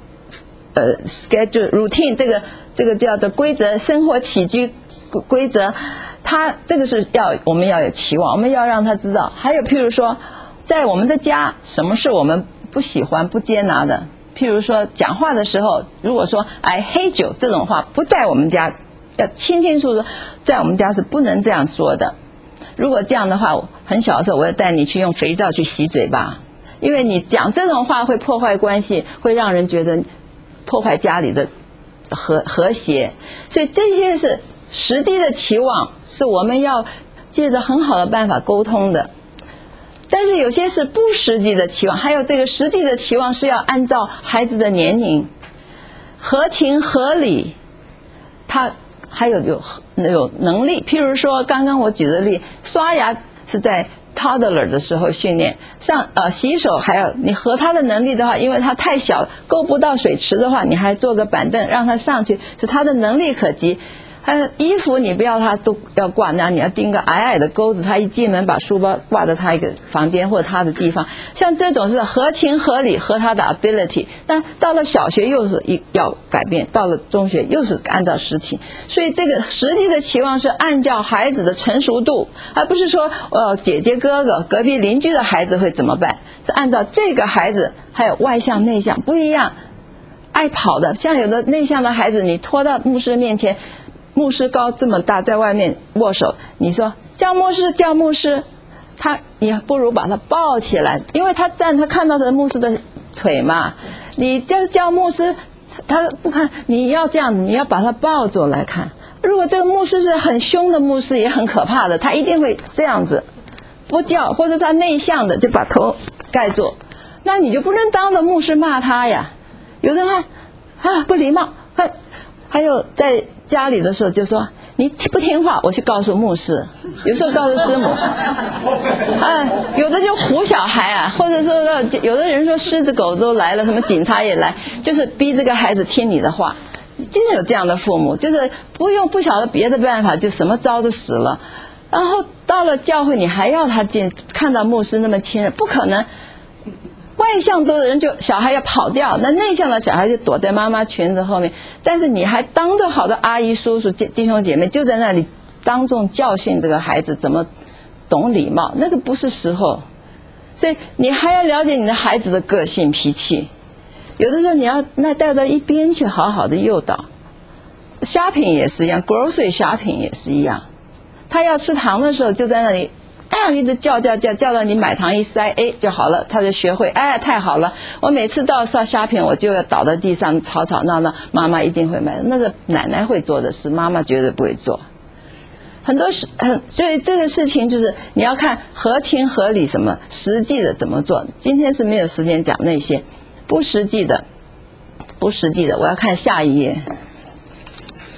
schedule routine， 这个叫做规则，生活起居规则，他这个是我们要有期望，我们要让他知道。还有譬如说在我们的家，什么是我们不喜欢不接纳的，譬如说讲话的时候，如果说 I hate you 这种话不在我们家，要清清楚楚，在我们家是不能这样说的。如果这样的话，很小的时候我要带你去用肥皂去洗嘴巴，因为你讲这种话会破坏关系，会让人觉得破坏家里的和谐。所以这些是实际的期望，是我们要借着很好的办法沟通的。但是有些是不实际的期望，还有这个实际的期望是要按照孩子的年龄，合情合理，他还有能力。譬如说刚刚我举的例，刷牙是在 toddler 的时候训练，洗手还要你和他的能力的话，因为他太小够不到水池的话，你还做个板凳让他上去，是他的能力可及。还有衣服你不要他都要挂，那你要钉个矮矮的钩子，他一进门把书包挂在他一个房间或者他的地方，像这种是合情合理和他的 ability。 但到了小学又是要改变，到了中学又是按照实情。所以这个实际的期望是按照孩子的成熟度，而不是说姐姐哥哥隔壁邻居的孩子会怎么办，是按照这个孩子，还有外向内向不一样。爱跑的，像有的内向的孩子，你拖到牧师面前，牧师高这么大，在外面握手，你说叫牧师叫牧师，你不如把他抱起来，因为他看到的牧师的腿嘛，你叫牧师他不看，你要这样，你要把他抱着来看。如果这个牧师是很凶的牧师，也很可怕的，他一定会这样子不叫，或者他内向的就把头盖住，那你就不能当着牧师骂他呀。有的人不礼貌，还有在家里的时候就说你不听话，我去告诉牧师，有时候告诉师母有的就唬小孩或者说有的人说狮子狗都来了，什么警察也来，就是逼这个孩子听你的话。经常有这样的父母，就是不晓得别的办法，就什么招都使了。然后到了教会，你还要他看到牧师那么亲热，不可能。外向多的人就小孩要跑掉，那内向的小孩就躲在妈妈裙子后面，但是你还当着好多阿姨叔叔弟兄姐妹就在那里当众教训这个孩子怎么懂礼貌，那个不是时候。所以你还要了解你的孩子的个性脾气，有的时候你要带到一边去好好的诱导。shopping 也是一样， grocery shopping 也是一样，他要吃糖的时候就在那里一直叫到你买糖一塞就好了，他就学会太好了，我每次到shopping我就要倒在地上吵闹闹，妈妈一定会买，那个奶奶会做的事，妈妈绝对不会做。所以这个事情就是你要看合情合理，什么实际的怎么做。今天是没有时间讲那些不实际的，我要看下一页。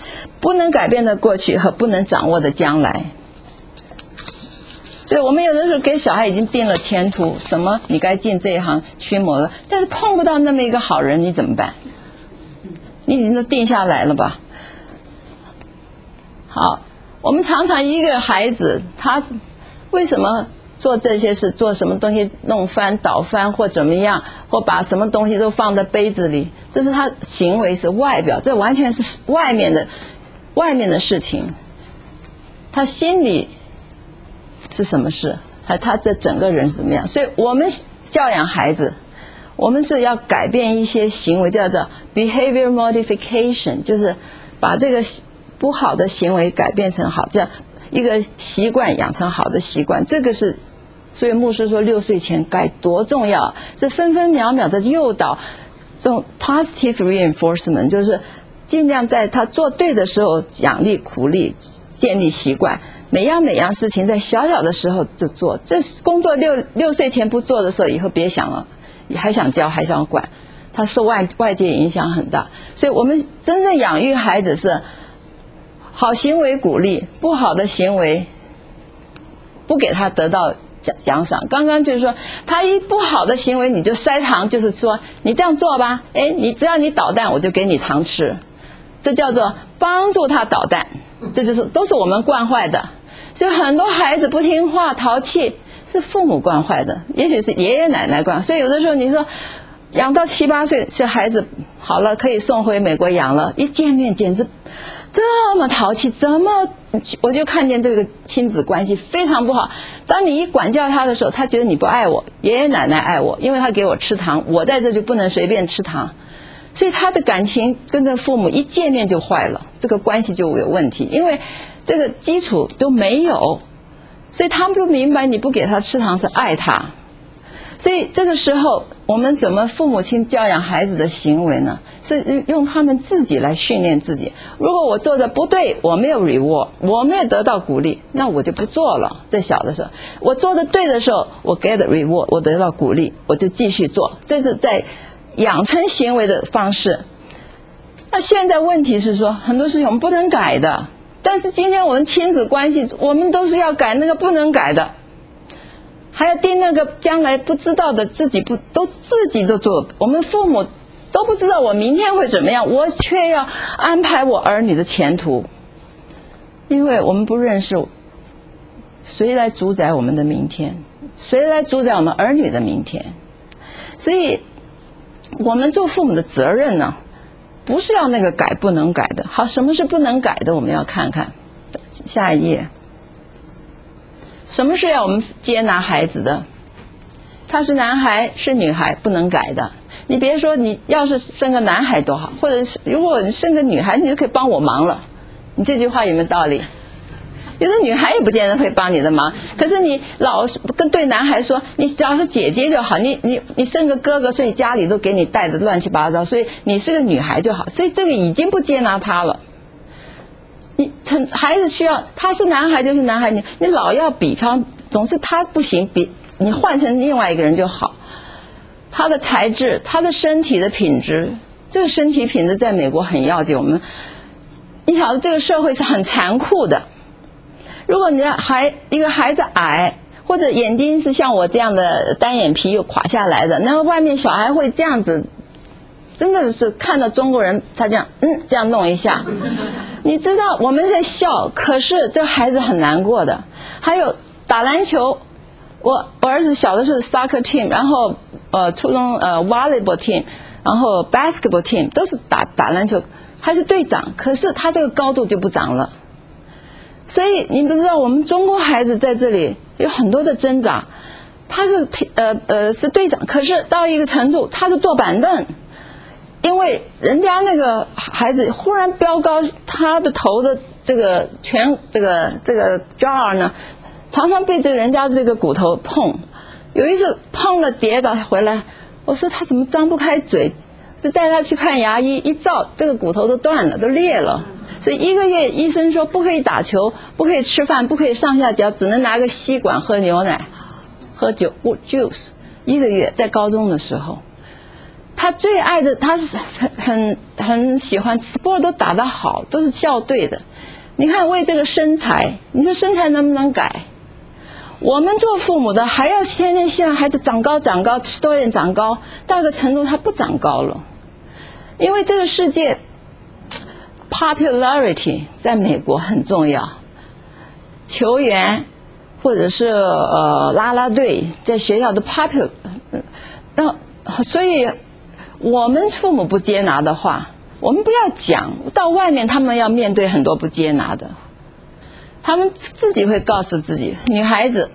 不能改变的过去和不能掌握的将来。所以我们有的时候给小孩已经定了前途，什么你该进这一行驱魔了，但是碰不到那么一个好人，你怎么办？你已经都定下来了吧？好，我们常常一个孩子他为什么做这些事，做什么东西弄翻倒翻或怎么样，或把什么东西都放在杯子里，这是他行为，是外表，这完全是外面的事情。他心里是什么事，他这整个人是怎么样。所以我们教养孩子，我们是要改变一些行为，叫做 behavior modification， 就是把这个不好的行为改变成好，这样一个习惯养成好的习惯。这个是，所以牧师说6岁前该多重要，是分分秒秒的诱导，这种 positive reinforcement， 就是尽量在他做对的时候奖励鼓励，建立习惯。每样事情在小小的时候就做，这工作6岁前不做的时候，以后别想了，还想教还想管，他受外界影响很大。所以我们真正养育孩子是好行为鼓励，不好的行为不给他得到奖赏。刚刚就是说他一不好的行为你就塞糖，就是说你这样做吧，你只要你捣蛋我就给你糖吃，这叫做帮助他捣蛋，这就是都是我们惯坏的。所以很多孩子不听话淘气是父母惯坏的，也许是爷爷奶奶惯。所以有的时候你说养到7、8岁，这孩子好了可以送回美国养了，一见面简直这么淘气，我就看见这个亲子关系非常不好。当你一管教他的时候，他觉得你不爱我，爷爷奶奶爱我，因为他给我吃糖，我在这就不能随便吃糖，所以他的感情跟着父母一见面就坏了，这个关系就有问题，因为这个基础都没有，所以他们不明白你不给他吃糖是爱他。所以这个时候我们怎么父母亲教养孩子的行为呢？是用他们自己来训练自己。如果我做的不对，我没有 reward， 我没有得到鼓励，那我就不做了。在小的时候我做的对的时候，我 get reward， 我得到鼓励，我就继续做，这是在养成行为的方式。那现在问题是说很多事情我们不能改的，但是今天我们亲子关系我们都是要改那个不能改的，还要定那个将来不知道的，自己都做。我们父母都不知道我明天会怎么样，我却要安排我儿女的前途，因为我们不认识谁来主宰我们的明天，谁来主宰我们儿女的明天。所以我们做父母的责任呢，不是要那个改不能改的。好，什么是不能改的？我们要看看下一页。什么是要我们接纳孩子的？他是男孩是女孩不能改的。你别说你要是生个男孩多好，或者是如果你生个女孩你就可以帮我忙了，你这句话有没有道理？有的女孩也不见得会帮你的忙，可是你老跟对男孩说你只要是姐姐就好，你生个哥哥，所以家里都给你带的乱七八糟，所以你是个女孩就好，所以这个已经不接纳他了。孩子需要他是男孩就是男孩，你老要比方，总是他不行，比你换成另外一个人就好。他的才智，他的身体的品质，这个身体品质在美国很要紧。你晓得这个社会是很残酷的，如果你的一个孩子矮，或者眼睛是像我这样的单眼皮又垮下来的，那么外面小孩会这样子，真的是看到中国人他这样弄一下，你知道我们在笑，可是这孩子很难过的。还有打篮球，我儿子小的是 soccer team， 然后初中volleyball team， 然后 basketball team 都是打篮球，还是队长，可是他这个高度就不长了。所以你不知道我们中国孩子在这里有很多的挣扎，他是是队长，可是到一个程度他是坐板凳，因为人家那个孩子忽然飙高，他的头的这个jaw 呢，常常被这个人家这个骨头碰。有一次碰了跌倒回来，我说他怎么张不开嘴，就带他去看牙医，一照这个骨头都断了，都裂了。所以1个月医生说不可以打球，不可以吃饭，不可以上下脚，只能拿个吸管喝牛奶，喝酒 juice。1个月在高中的时候， 他最爱的，他是很喜欢 sport 都打得好，都是校队的。你看为这个身材，你说身材能不能改？我们做父母的还要天天希望孩子长高，吃多一点长高，到一个程度他不长高了，因为这个世界 popularity 在美国很重要，球员或者是啦啦队在学校的 popular， 所以我们父母不接纳的话，我们不要讲，到外面他们要面对很多不接纳的，他们自己会告诉自己，女孩子，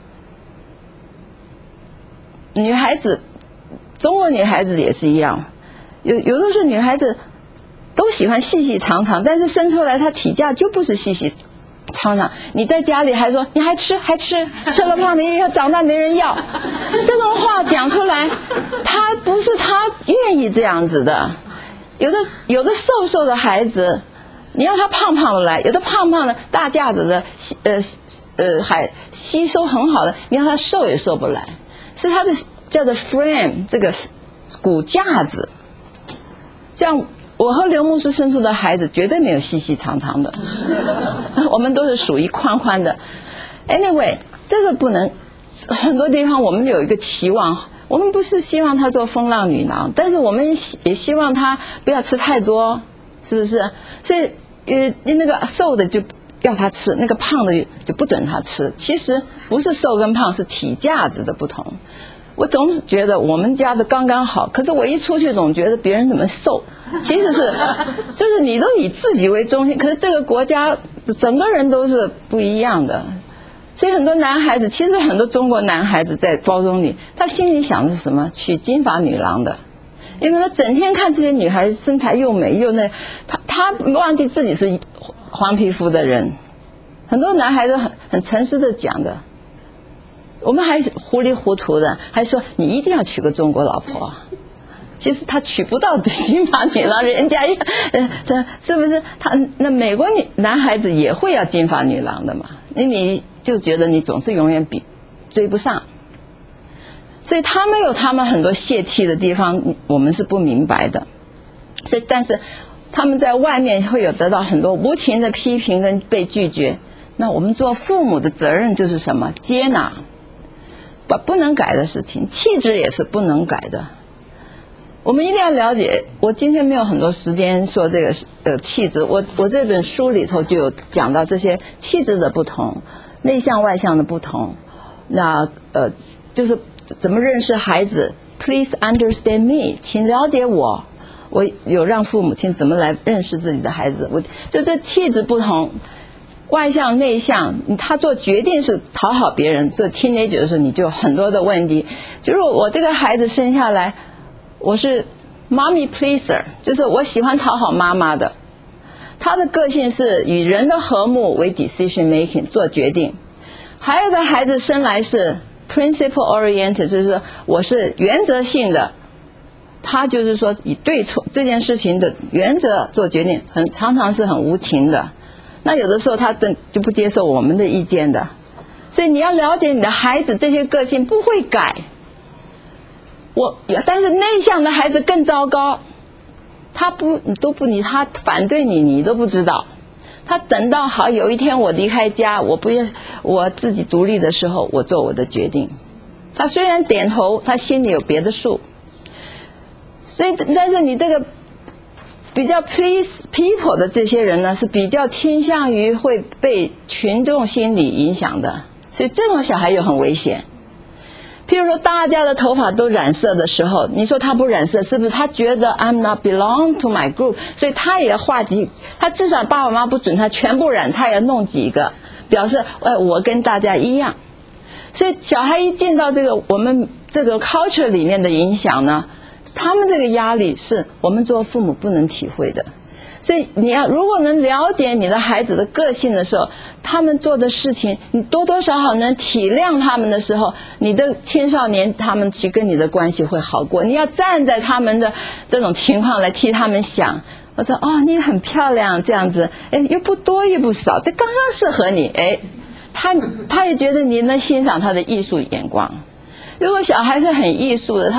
中国女孩子也是一样，有的是女孩子都喜欢细细长长，但是生出来她体价就不是细细长长。你在家里还说你还吃了胖的以后长大没人要，这种话讲出来，她不是她愿意这样子的。有的瘦的孩子，你让他胖的来，有的胖的大架子的还吸收很好的，你让他瘦也瘦不来，是他的叫做 frame 这个骨架子。像我和刘牧师生出的孩子绝对没有细细长长的，我们都是属于宽宽的。Anyway， 这个不能，很多地方我们有一个期望，我们不是希望他做风浪女郎，但是我们也希望他不要吃太多，是不是？所以那个瘦的就要他吃，那个胖的就不准他吃。其实不是瘦跟胖，是体架子的不同。我总是觉得我们家的刚刚好，可是我一出去总觉得别人怎么瘦，其实是就是你都以自己为中心，可是这个国家整个人都是不一样的。所以很多男孩子，其实很多中国男孩子在高中里，他心里想的是什么？娶金发女郎的，因为他整天看这些女孩子身材又美又那，他忘记自己是黄皮肤的人。很多男孩子很诚实的讲的，我们还糊里糊涂的还说你一定要娶个中国老婆，其实他娶不到金发女郎，人家是不是？那美国男孩子也会要金发女郎的嘛？你就觉得你总是永远追不上，所以他们有他们很多泄气的地方，我们是不明白的。所以但是他们在外面会有得到很多无情的批评跟被拒绝。那我们做父母的责任就是什么？接纳，把不能改的事情，气质也是不能改的。我们一定要了解，我今天没有很多时间说这个气质，我这本书里头就有讲到这些气质的不同，内向外向的不同。那就是怎么认识孩子 ，Please understand me， 请了解我。我有让父母亲怎么来认识自己的孩子，就这气质不同。外向内向，他做决定是讨好别人，做 teenager 的时候你就有很多的问题。就是我这个孩子生下来，我是 mommy pleaser， 就是我喜欢讨好妈妈的。他的个性是以人的和睦为 decision making， 做决定。还有一个孩子生来是 principle oriented， 就是说我是原则性的，他就是说以对错这件事情的原则做决定，常常是很无情的。那有的时候他就不接受我们的意见的，所以你要了解你的孩子这些个性不会改。但是内向的孩子更糟糕，他反对你都不知道。他等到好有一天我离开家，我自己独立的时候，我做我的决定。他虽然点头，他心里有别的数。所以，但是你这个比较 please people 的这些人呢，是比较倾向于会被群众心理影响的，所以这种小孩又很危险。譬如说大家的头发都染色的时候，你说他不染色，是不是他觉得 I'm not belong to my group， 所以他也要画他至少爸爸妈妈不准他全部染，他也要弄几个，表示我跟大家一样。所以小孩一见到这个我们这个 culture 里面的影响呢，他们这个压力是我们做父母不能体会的。所以如果能了解你的孩子的个性的时候，他们做的事情你多多少少能体谅他们的时候，你的青少年他们其实跟你的关系会好过。你要站在他们的这种情况来替他们想，我说你很漂亮这样子，又不多又不少，这刚刚适合你，他也觉得你能欣赏他的艺术眼光。如果小孩是很艺术的，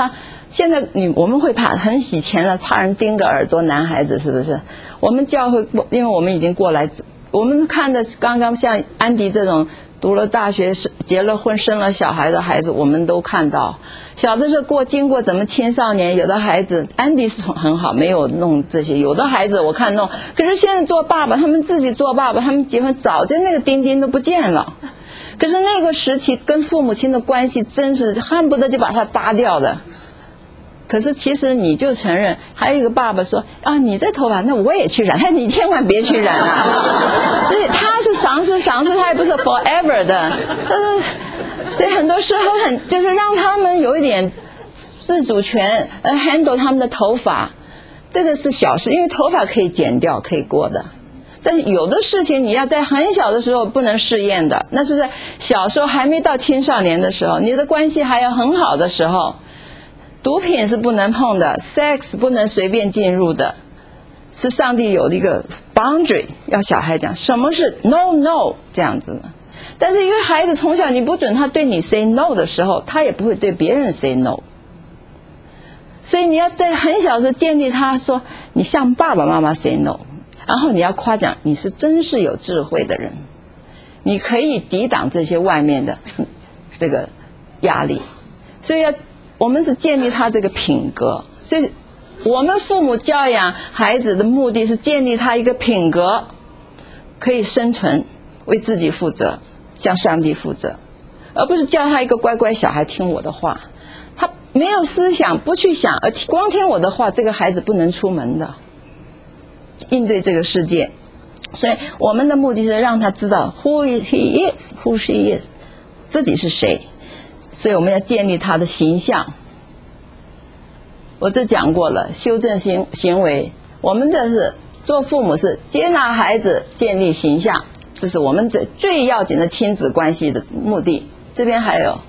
现在我们会怕，很以前了，怕人盯个耳朵，男孩子是不是？我们教会，因为我们已经过来，我们看的刚刚像安迪这种读了大学、结了婚、生了小孩的孩子，我们都看到。小的时候经过怎么青少年，有的孩子安迪是很好，没有弄这些，有的孩子我看弄，可是现在做爸爸，他们自己做爸爸，他们结婚早就那个钉钉都不见了。可是那个时期跟父母亲的关系真是恨不得就把它拔掉的。可是其实你就承认，还有一个爸爸说啊，你这头发那我也去染，他你千万别去染啊。所以他是尝试，他也不是 forever 的。所以很多时候就是让他们有一点自主权，handle 他们的头发，这个是小事，因为头发可以剪掉，可以过的。但是有的事情你要在很小的时候不能试验的，那是在小时候还没到青少年的时候，你的关系还要很好的时候。毒品是不能碰的， sex 不能随便进入的，是上帝有一个 boundary， 要小孩讲什么是 no 这样子的。但是一个孩子从小你不准他对你 say no 的时候，他也不会对别人 say no。所以你要在很小的时候建立他说，你向爸爸妈妈 say no， 然后你要夸奖你是真是有智慧的人，你可以抵挡这些外面的这个压力。所以我们是建立他这个品格，所以我们父母教养孩子的目的是建立他一个品格，可以生存，为自己负责，向上帝负责，而不是教他一个乖乖小孩听我的话。他没有思想，不去想，而光听我的话，这个孩子不能出门的，应对这个世界。所以我们的目的是让他知道 who he is, who she is， 自己是谁。所以我们要建立他的形象。我这讲过了，修正行为，我们这是做父母是接纳孩子，建立形象，这是我们最要紧的亲子关系的目的。这边还有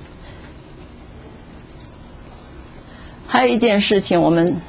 一件事情，我们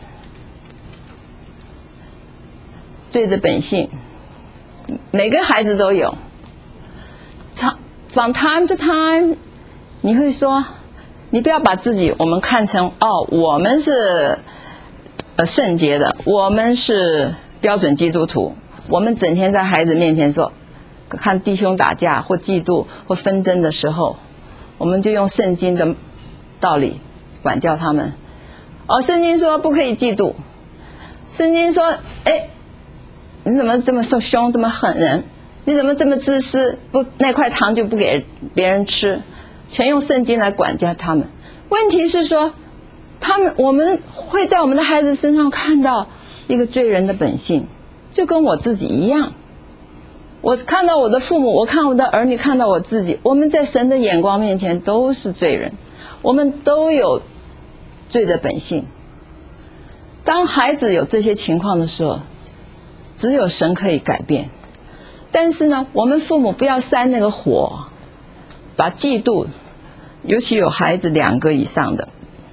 罪的本性每个孩子都有。From time to time，你会说，你不要把自己我们看成我们是圣洁的，我们是标准基督徒，我们整天在孩子面前说，看弟兄打架或嫉妒或纷争的时候，我们就用圣经的道理管教他们。圣经说不可以嫉妒，圣经说你怎么这么凶，这么狠人，你怎么这么自私，那块糖就不给别人吃，全用圣经来管教他们。问题是说我们会在我们的孩子身上看到一个罪人的本性，就跟我自己一样。我看到我的父母，我看我的儿女，看到我自己，我们在神的眼光面前都是罪人，我们都有罪的本性。当孩子有这些情况的时候，只有神可以改变。但是呢，我们父母不要煽那个火，把嫉妒，尤其有孩子2个以上的，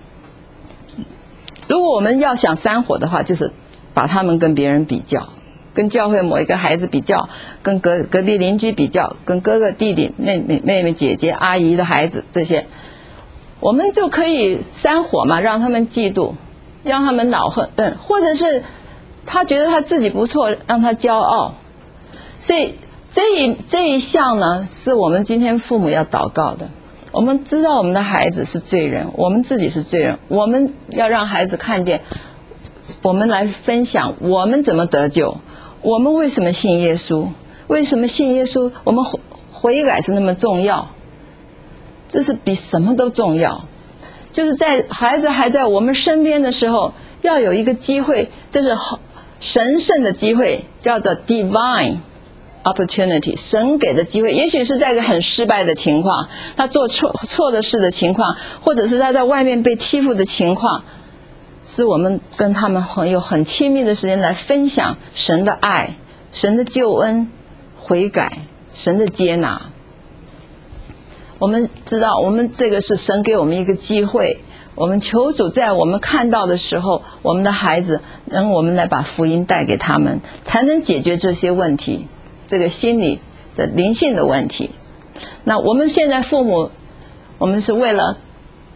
如果我们要想煽火的话，就是把他们跟别人比较，跟教会某一个孩子比较，跟隔壁邻居比较，跟哥哥弟弟妹妹姐姐阿姨的孩子，这些我们就可以煽火嘛，让他们嫉妒，让他们恼恨，或者是他觉得他自己不错，让他骄傲。所以这一项呢，是我们今天父母要祷告的。我们知道我们的孩子是罪人，我们自己是罪人，我们要让孩子看见，我们来分享我们怎么得救，我们为什么信耶稣，为什么信耶稣，我们悔改是那么重要，这是比什么都重要。就是在孩子还在我们身边的时候，要有一个机会，这是神圣的机会，叫做 divine opportunity， 神给的机会，也许是在一个很失败的情况，他做错的事的情况，或者是他在外面被欺负的情况，是我们跟他们有很亲密的时间来分享神的爱，神的救恩，悔改，神的接纳。我们知道我们这个是神给我们一个机会，我们求主在我们看到的时候，我们的孩子我们来把福音带给他们，才能解决这些问题，这个心理的灵性的问题。那我们现在父母，我们是为了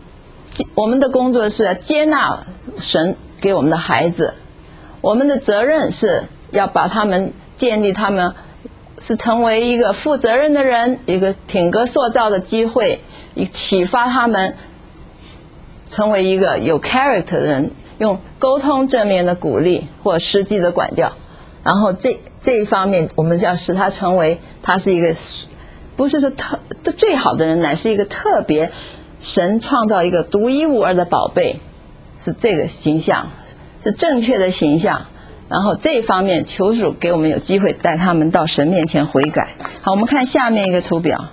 我们的工作是接纳神给我们的孩子，我们的责任是要把他们建立，他们是成为一个负责任的人，一个品格塑造的机会，启发他们成为一个有 character 的人，用沟通正面的鼓励或实际的管教，然后这一方面我们要使他成为他是一个不是说最好的人，乃是一个特别神创造一个独一无二的宝贝，是这个形象，是正确的形象。然后这一方面求主给我们有机会带他们到神面前悔改。好，我们看下面一个图表。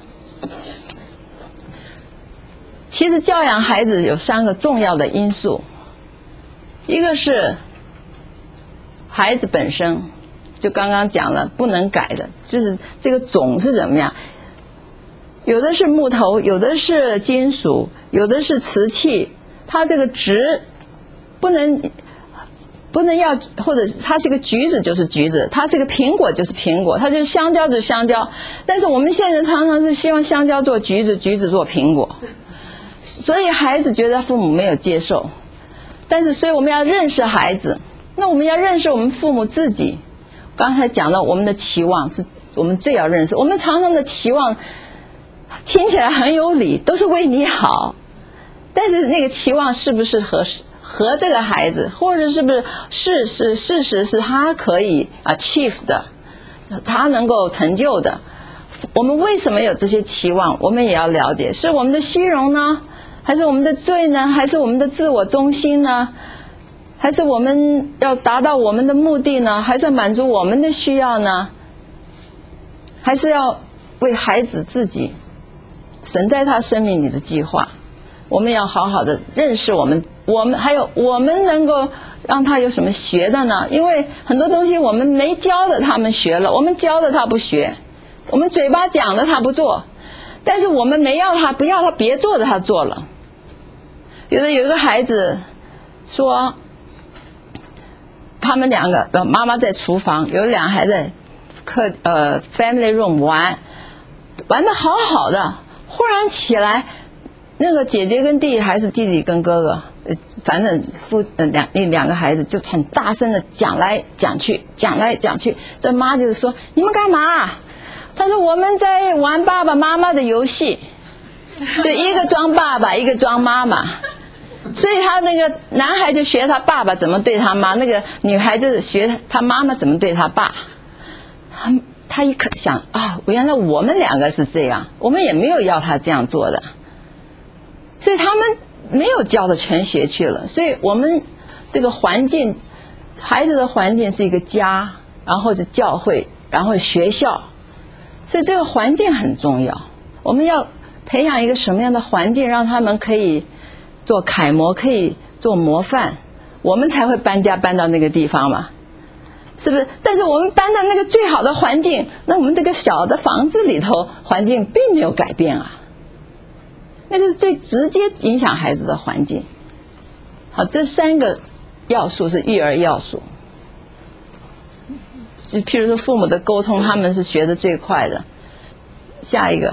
其实教养孩子有3个重要的因素，一个是孩子本身，就刚刚讲了不能改的，就是这个种是怎么样，有的是木头，有的是金属，有的是瓷器，它这个质不能要，或者它是个橘子就是橘子，它是个苹果就是苹果，它就是香蕉就是香蕉。但是我们现在常常是希望香蕉做橘子，橘子做苹果，所以孩子觉得父母没有接受。但是所以我们要认识孩子，那我们要认识我们父母自己。刚才讲到我们的期望是我们最要认识，我们常常的期望听起来很有理，都是为你好，但是那个期望是不是和这个孩子，或者是不是事实是他可以achieve 的，他能够成就的。我们为什么有这些期望，我们也要了解，是我们的虚荣呢，还是我们的罪呢，还是我们的自我中心呢，还是我们要达到我们的目的呢，还是要满足我们的需要呢，还是要为孩子自己神在他生命里的计划。我们要好好的认识我们还有我们能够让他有什么学的呢？因为很多东西我们没教的他们学了，我们教的他不学，我们嘴巴讲的他不做，但是我们没要他不要他别做的他做了。有一个孩子说，他们2个妈妈在厨房，有2个孩子family room 玩得好好的，忽然起来，那个姐姐跟弟弟还是弟弟跟哥哥，反正两个孩子就很大声的讲来讲去，这妈就是说你们干嘛？他说我们在玩爸爸妈妈的游戏，就一个装爸爸，一个装妈妈。所以他那个男孩就学他爸爸怎么对他妈，那个女孩就学他妈妈怎么对他爸。他一想原来我们2个是这样，我们也没有要他这样做的，所以他们没有教的全学去了。所以我们这个环境，孩子的环境是一个家，然后是教会，然后学校，所以这个环境很重要。我们要培养一个什么样的环境，让他们可以做楷模，可以做模范，我们才会搬家搬到那个地方嘛，是不是？但是我们搬到那个最好的环境，那我们这个小的房子里头环境并没有改变啊，那个是最直接影响孩子的环境。好，这3个要素是育儿要素。就譬如说父母的沟通，他们是学得最快的。下一个，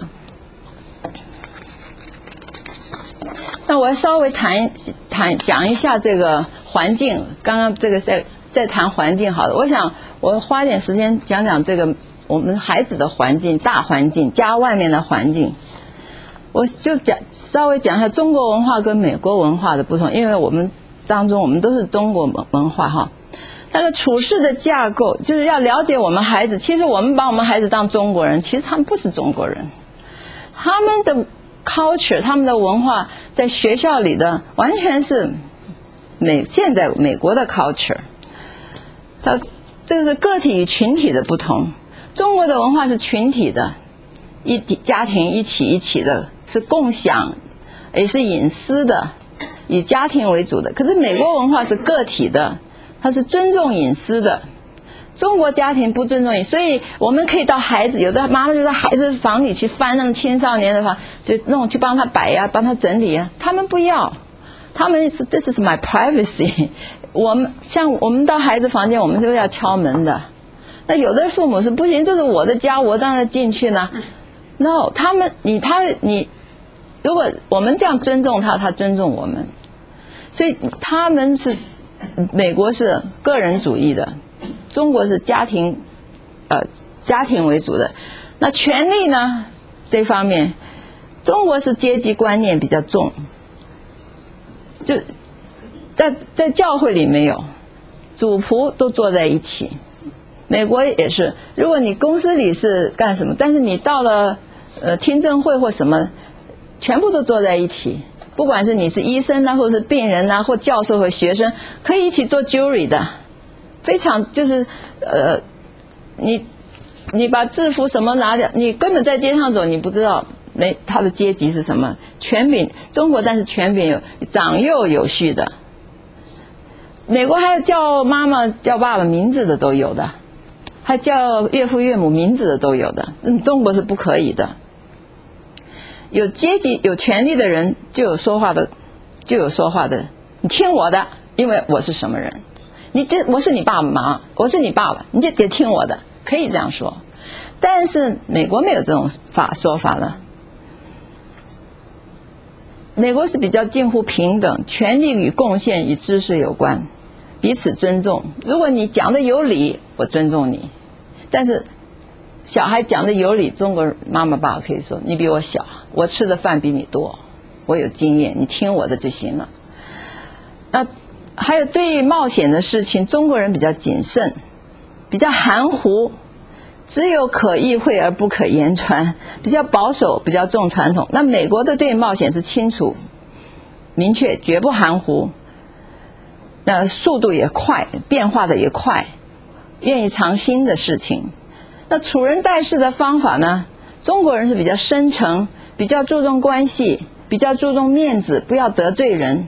那我稍微讲一下这个环境。刚刚这个在谈环境好了，我想我花点时间讲讲这个我们孩子的环境，大环境，家外面的环境。我就稍微讲一下中国文化跟美国文化的不同，因为我们当中我们都是中国文化哈。那个处事的架构就是要了解我们孩子，其实我们把我们孩子当中国人，其实他们不是中国人，他们的 culture 他们的文化在学校里的完全是现在美国的 culture。这个是个体与群体的不同，中国的文化是群体的，家庭一起的，是共享，也是隐私的，以家庭为主的。可是美国文化是个体的，它是尊重隐私的。中国家庭不尊重隐私，所以我们可以到孩子，有的妈妈就到孩子房里去翻那种青少年的话，就弄去帮他摆呀，帮他整理呀，他们不要，他们是这是 my privacy。我们到孩子房间，我们就要敲门的。那有的父母是不行，这是我的家，我当然进去呢。No， 你如果我们这样尊重他，他尊重我们，所以他们是美国是个人主义的，中国是家庭为主的。那权力呢这方面，中国是阶级观念比较重，就在教会里没有，主仆都坐在一起。美国也是，如果你公司里是干什么，但是你到了听证会或什么，全部都坐在一起，不管是你是医生啊，或者是病人啊，或教授和学生，可以一起做 jury 的，非常就是你把制服什么拿掉，你根本在街上走，你不知道他的阶级是什么。权柄中国，但是权柄有长幼有序的。美国还有叫妈妈叫爸爸名字的都有的，还叫岳父岳母名字的都有的。中国是不可以的。有阶级有权力的人就有说话的，你听我的，因为我是什么人。我是你爸爸妈，我是你爸爸，你就得听我的，可以这样说。但是美国没有这种说法了。美国是比较近乎平等，权利与贡献与知识有关，彼此尊重。如果你讲的有理，我尊重你。但是小孩讲的有理，中国妈妈爸爸可以说你比我小，我吃的饭比你多，我有经验，你听我的就行了。那还有对于冒险的事情，中国人比较谨慎，比较含糊，只有可意会而不可言传，比较保守，比较重传统。那美国的对于冒险是清楚明确，绝不含糊，那速度也快，变化的也快，愿意尝新的事情。那处人待事的方法呢，中国人是比较深沉，比较注重关系，比较注重面子，不要得罪人，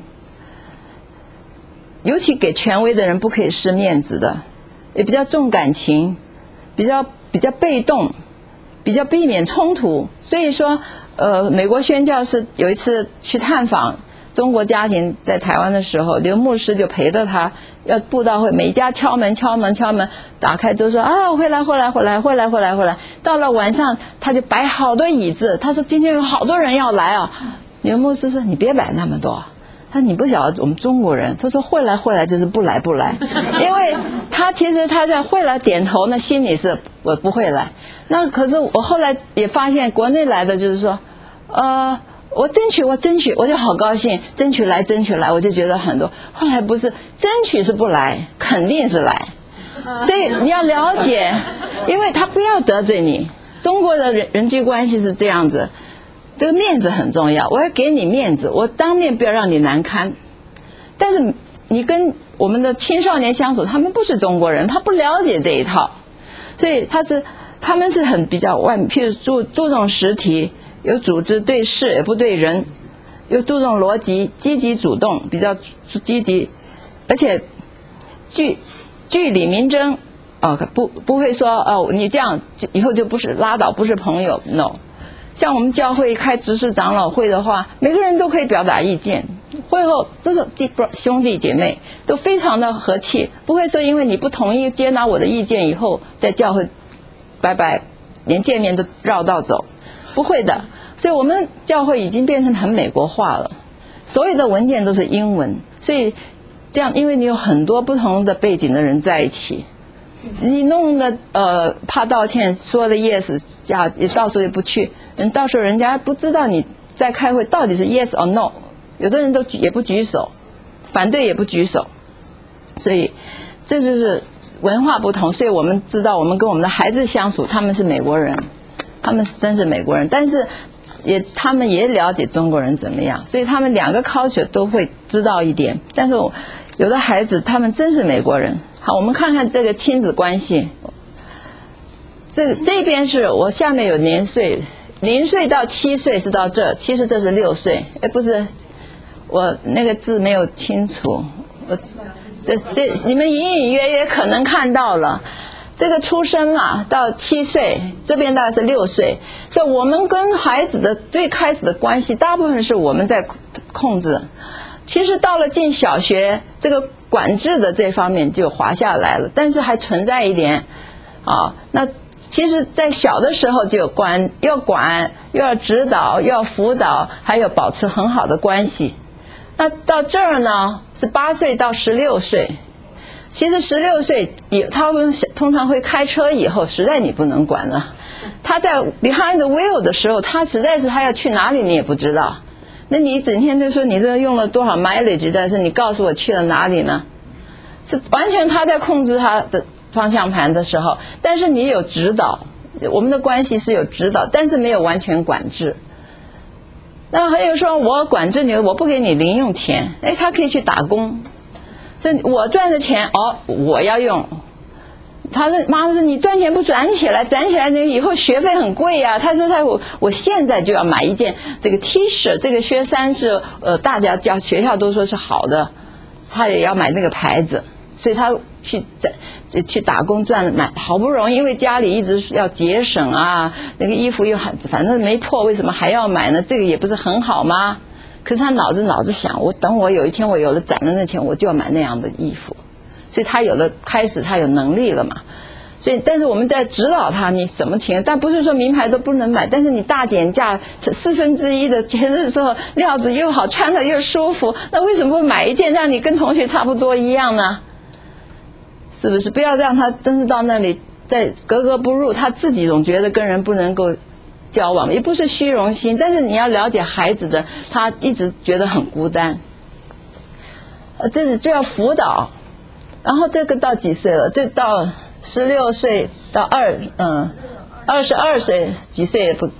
尤其给权威的人不可以失面子的，也比较重感情，比较被动，比较避免冲突。所以说美国宣教士有一次去探访中国家庭在台湾的时候，刘牧师就陪着他，要布道会，每家敲门，打开就说啊，回来。到了晚上他就摆好多椅子，他说今天有好多人要来啊。刘牧师说你别摆那么多，他说你不晓得我们中国人，他说会来就是不来，因为其实他在会来点头，那心里是我不会来。那可是我后来也发现国内来的就是说我争取，我就好高兴，争取来，我就觉得很多。后来不是争取是不来，肯定是来。所以你要了解，因为他不要得罪你。中国的人际关系是这样子，这个面子很重要，我要给你面子，我当面不要让你难堪。但是你跟我们的青少年相处，他们不是中国人，他不了解这一套，所以他们是很比较譬如注重实体。有组织，对事也不对人，又注重逻辑，积极主动，比较积极，而且据理明争，不会说你这样以后就不是拉倒，不是朋友 ，no。像我们教会开执事长老会的话，每个人都可以表达意见，会后都是兄弟姐妹，都非常的和气，不会说因为你不同意接纳我的意见以后，在教会拜拜，连见面都绕道走。不会的，所以我们教会已经变成很美国化了，所有的文件都是英文，所以这样，因为你有很多不同的背景的人在一起，你弄的怕道歉，说的 yes， 也到时候也不去，到时候人家不知道你在开会到底是 yes or no， 有的人都也不举手，反对也不举手，所以这就是文化不同。所以我们知道，我们跟我们的孩子相处，他们是美国人。他们真是美国人，但是他们也了解中国人怎么样，所以他们两个 culture 都会知道一点。但是有的孩子他们真是美国人。好，我们看看这个亲子关系。这边是我下面有年岁，0岁到7岁是到这，其实这是6岁。不是，我那个字没有清楚，这你们隐隐约约可能看到了。这个出生嘛，到7岁，这边大概是6岁，所以我们跟孩子的最开始的关系，大部分是我们在控制。其实到了进小学，这个管制的这方面就滑下来了，但是还存在一点， 那其实在小的时候就有要管，又要指导，又要辅导，还有保持很好的关系。那到这儿呢是8岁到16岁，其实16岁他们通常会开车以后，实在你不能管了。他在 behind the wheel 的时候，他实在是他要去哪里你也不知道。那你整天就说你这用了多少 mileage， 但是你告诉我去了哪里呢？是完全他在控制他的方向盘的时候，但是你有指导，我们的关系是有指导，但是没有完全管制。那还有说我管制你，我不给你零用钱，他可以去打工，这我赚的钱我要用。他说妈妈说你赚钱不攒起来，攒起来那以后学费很贵呀。他说我现在就要买一件这个 T 恤，这个靴衫是大家学校都说是好的，他也要买那个牌子，所以他去打工买，好不容易因为家里一直要节省啊，那个衣服又反正没破，为什么还要买呢？这个也不是很好吗？可是他脑子想，等我有一天我有了攒了那钱，我就要买那样的衣服。所以他开始他有能力了嘛，所以但是我们在指导他你什么情，但不是说名牌都不能买，但是你大减价1/4的钱的时候，料子又好，穿的又舒服，那为什么不买一件让你跟同学差不多一样呢？是不是？不要让他真是到那里在格格不入，他自己总觉得跟人不能够交往，也不是虚荣心，但是你要了解孩子的，他一直觉得很孤单，这就要辅导。然后这个到几岁了？这到16岁到22岁，几岁也不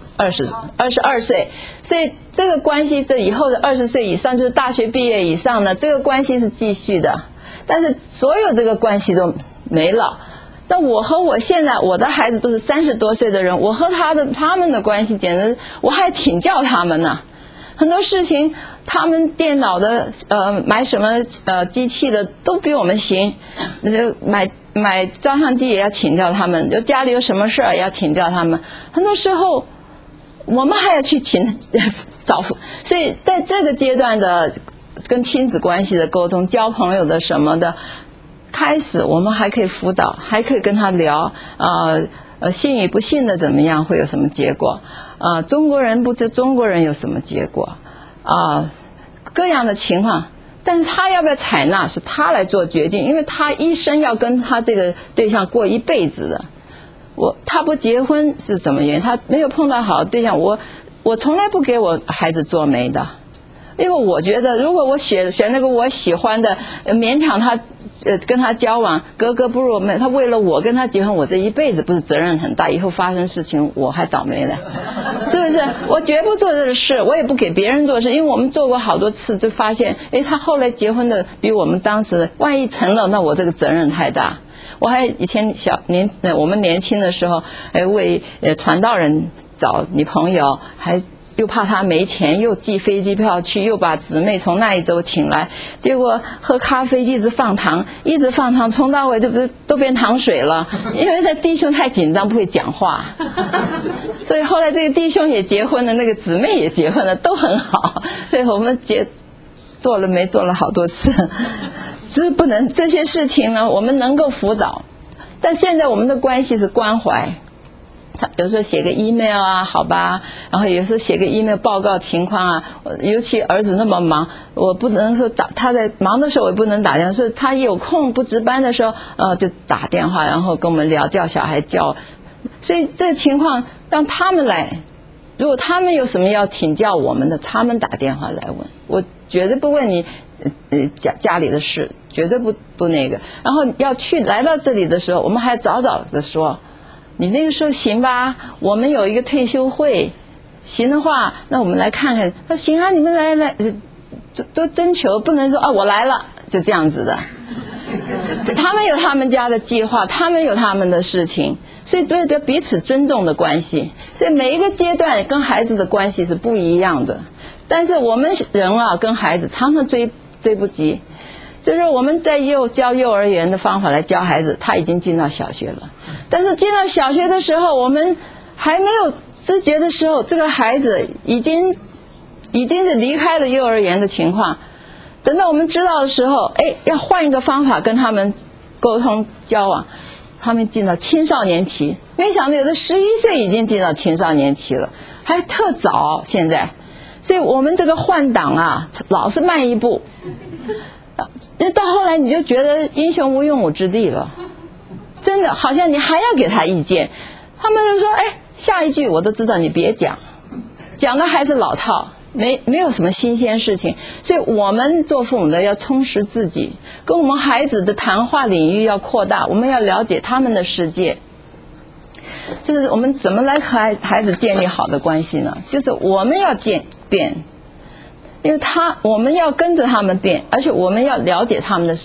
22岁，所以这个关系这以后的20岁以上，就是大学毕业以上呢，这个关系是继续的，但是所有这个关系都没了。但我和我现在我的孩子都是30多岁的人，我和他们的关系简直我还请教他们呢，很多事情他们电脑的买什么机器的都比我们行，买照相机也要请教他们，就家里有什么事也要请教他们，很多时候我们还要去找，所以在这个阶段的跟亲子关系的沟通，交朋友的什么的开始，我们还可以辅导，还可以跟他聊信与不信的怎么样，会有什么结果，中国人不知中国人有什么结果，各样的情况，但是他要不要采纳是他来做决定，因为他一生要跟他这个对象过一辈子的。他不结婚是什么原因？他没有碰到好的对象。我从来不给我孩子做媒的，因为我觉得如果我选那个我喜欢的，勉强他跟他交往格格不入，他为了我跟他结婚，我这一辈子不是责任很大，以后发生事情我还倒霉了，是不是？我绝不做这个事，我也不给别人做事，因为我们做过好多次，就发现他后来结婚的比我们当时万一成了，那我这个责任太大。我还以前我们年轻的时候为传道人找女朋友，还又怕他没钱，又寄飞机票去，又把姊妹从那一周请来，结果喝咖啡一直放糖，从到尾都变糖水了，因为那弟兄太紧张不会讲话，所以后来这个弟兄也结婚了，那个姊妹也结婚了，都很好，所以我们做了好多次，只是不能这些事情呢，我们能够辅导，但现在我们的关系是关怀。他有时候写个 email 啊，好吧，然后有时候写个 email 报告情况啊，尤其儿子那么忙，我不能说他在忙的时候我也不能打电话，所以他有空不值班的时候就打电话，然后跟我们聊，叫小孩叫，所以这个情况让他们来，如果他们有什么要请教我们的，他们打电话来问，我绝对不问你家里的事，绝对不那个，然后来到这里的时候，我们还早的说，你那个时候行吧，我们有一个退休会，行的话那我们来看看。他说行啊，你们来都征求，不能说我来了就这样子的。他们有他们家的计划，他们有他们的事情，所以对彼此尊重的关系，所以每一个阶段跟孩子的关系是不一样的。但是我们人跟孩子常常追不及，就是我们在教幼儿园的方法来教孩子，他已经进到小学了，但是进到小学的时候，我们还没有知觉的时候，这个孩子已经是离开了幼儿园的情况。等到我们知道的时候，要换一个方法跟他们沟通交往， 他们进到青少年期，没想到有的11岁已经进到青少年期了，还特早现在。所以我们这个换挡啊，老是慢一步，到后来你就觉得英雄无用武之地了，真的好像你还要给他意见，他们就说下一句我都知道，你别讲，讲的还是老套，没有什么新鲜事情。所以我们做父母的要充实自己，跟我们孩子的谈话领域要扩大，我们要了解他们的世界。就是我们怎么来和孩子建立好的关系呢？就是我们要变，因为我们要跟着他们变，而且我们要了解他们的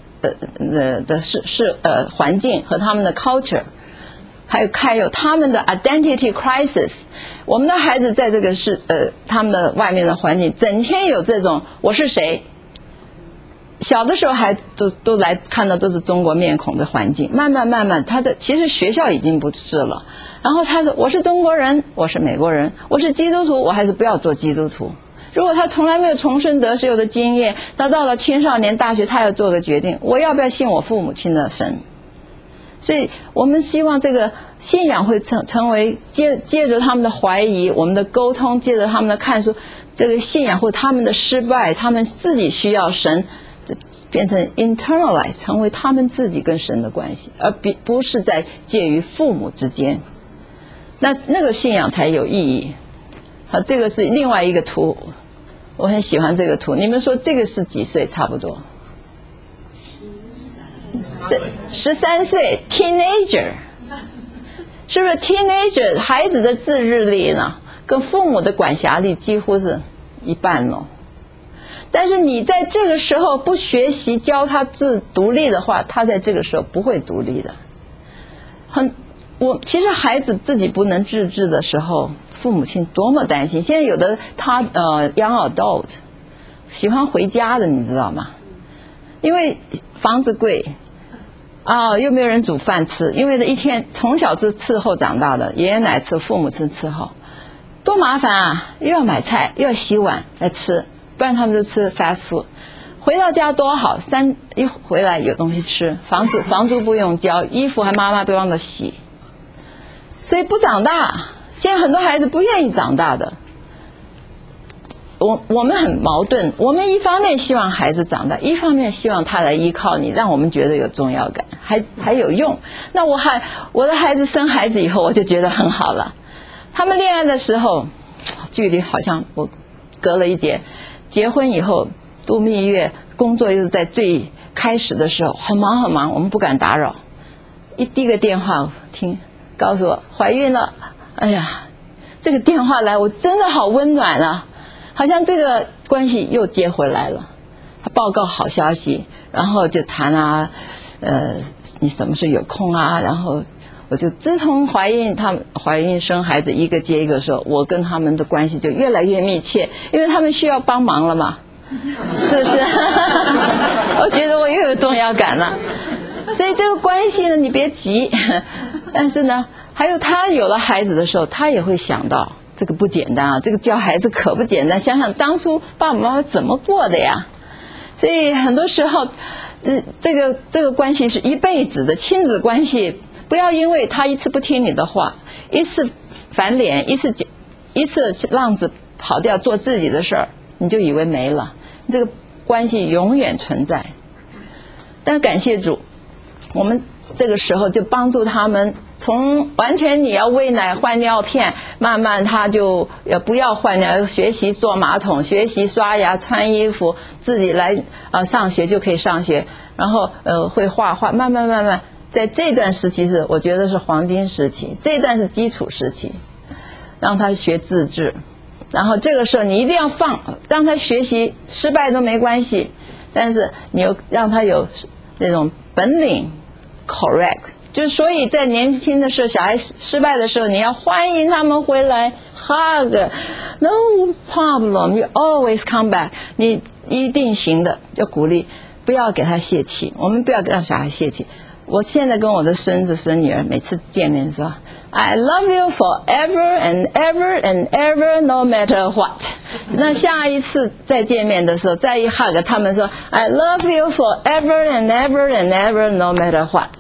环境和他们的 culture， 还有他们的 identity crisis。我们的孩子在这个他们的外面的环境，整天有这种我是谁。小的时候还都来看到都是中国面孔的环境，慢慢其实学校已经不是了。然后他说我是中国人，我是美国人，我是基督徒，我还是不要做基督徒。如果他从来没有重生得救的经验，那到了青少年大学他要做个决定，我要不要信我父母亲的神。所以我们希望这个信仰会成为借着他们的怀疑，我们的沟通，借着他们的看书，这个信仰或他们的失败，他们自己需要神，变成 internalize， 成为他们自己跟神的关系，而不是在介于父母之间。那个信仰才有意义。好，这个是另外一个图，我很喜欢这个图。你们说这个是几岁？差不多13岁 teenager， 是不是 teenager 孩子的自制力呢，跟父母的管辖力几乎是一半了。但是你在这个时候不学习教他独立的话，他在这个时候不会独立的。其实孩子自己不能自制的时候，父母亲多么担心。现在有的young adult 喜欢回家的，你知道吗？因为房子贵又没有人煮饭吃，因为一天从小是伺候长大的，爷爷奶奶吃，父母是伺候，多麻烦啊！又要买菜，又要洗碗来吃，不然他们就吃 fast food。回到家多好，一回来有东西吃，房租不用交，衣服还妈妈不帮着洗，所以不长大。现在很多孩子不愿意长大的。我们很矛盾，我们一方面希望孩子长大，一方面希望他来依靠你，让我们觉得有重要感，还有用。那我的孩子生孩子以后，我就觉得很好了。他们恋爱的时候，距离好像我隔了一截。结婚以后度蜜月，工作又是在最开始的时候，很忙，我们不敢打扰。第一个电话告诉我怀孕了，哎呀，这个电话来我真的好温暖啊，好像这个关系又接回来了。他报告好消息，然后就谈你什么时候有空啊，然后我就自从怀孕生孩子一个接一个的时候，我跟他们的关系就越来越密切，因为他们需要帮忙了嘛，是不是？我觉得我又有重要感了。所以这个关系呢，你别急，但是呢，还有他有了孩子的时候，他也会想到这个不简单啊，这个教孩子可不简单，想想当初爸爸妈妈怎么过的呀。所以很多时候这个关系是一辈子的亲子关系，不要因为他一次不听你的话，一次翻脸，一次浪子跑掉做自己的事儿，你就以为没了，这个关系永远存在。但感谢主，我们这个时候就帮助他们，从完全你要喂奶换尿片，慢慢他就不要换尿，学习坐马桶，学习刷牙穿衣服，自己来上学就可以上学，然后会画画，慢慢在这段时期我觉得是黄金时期，这一段是基础时期，让他学自制。然后这个时候你一定要让他学习失败都没关系，但是你又让他有那种本领 correct， 就是所以在年轻的时候，小孩失败的时候，你要欢迎他们回来 hug no problem you always come back， 你一定行的，要鼓励，不要给他泄气，我们不要让小孩泄气。我现在跟我的孙子孙女儿每次见面说 I love you forever and ever and ever no matter what， 那下一次再见面的时候再一 hug， 他们说 I love you forever and ever and ever no matter what，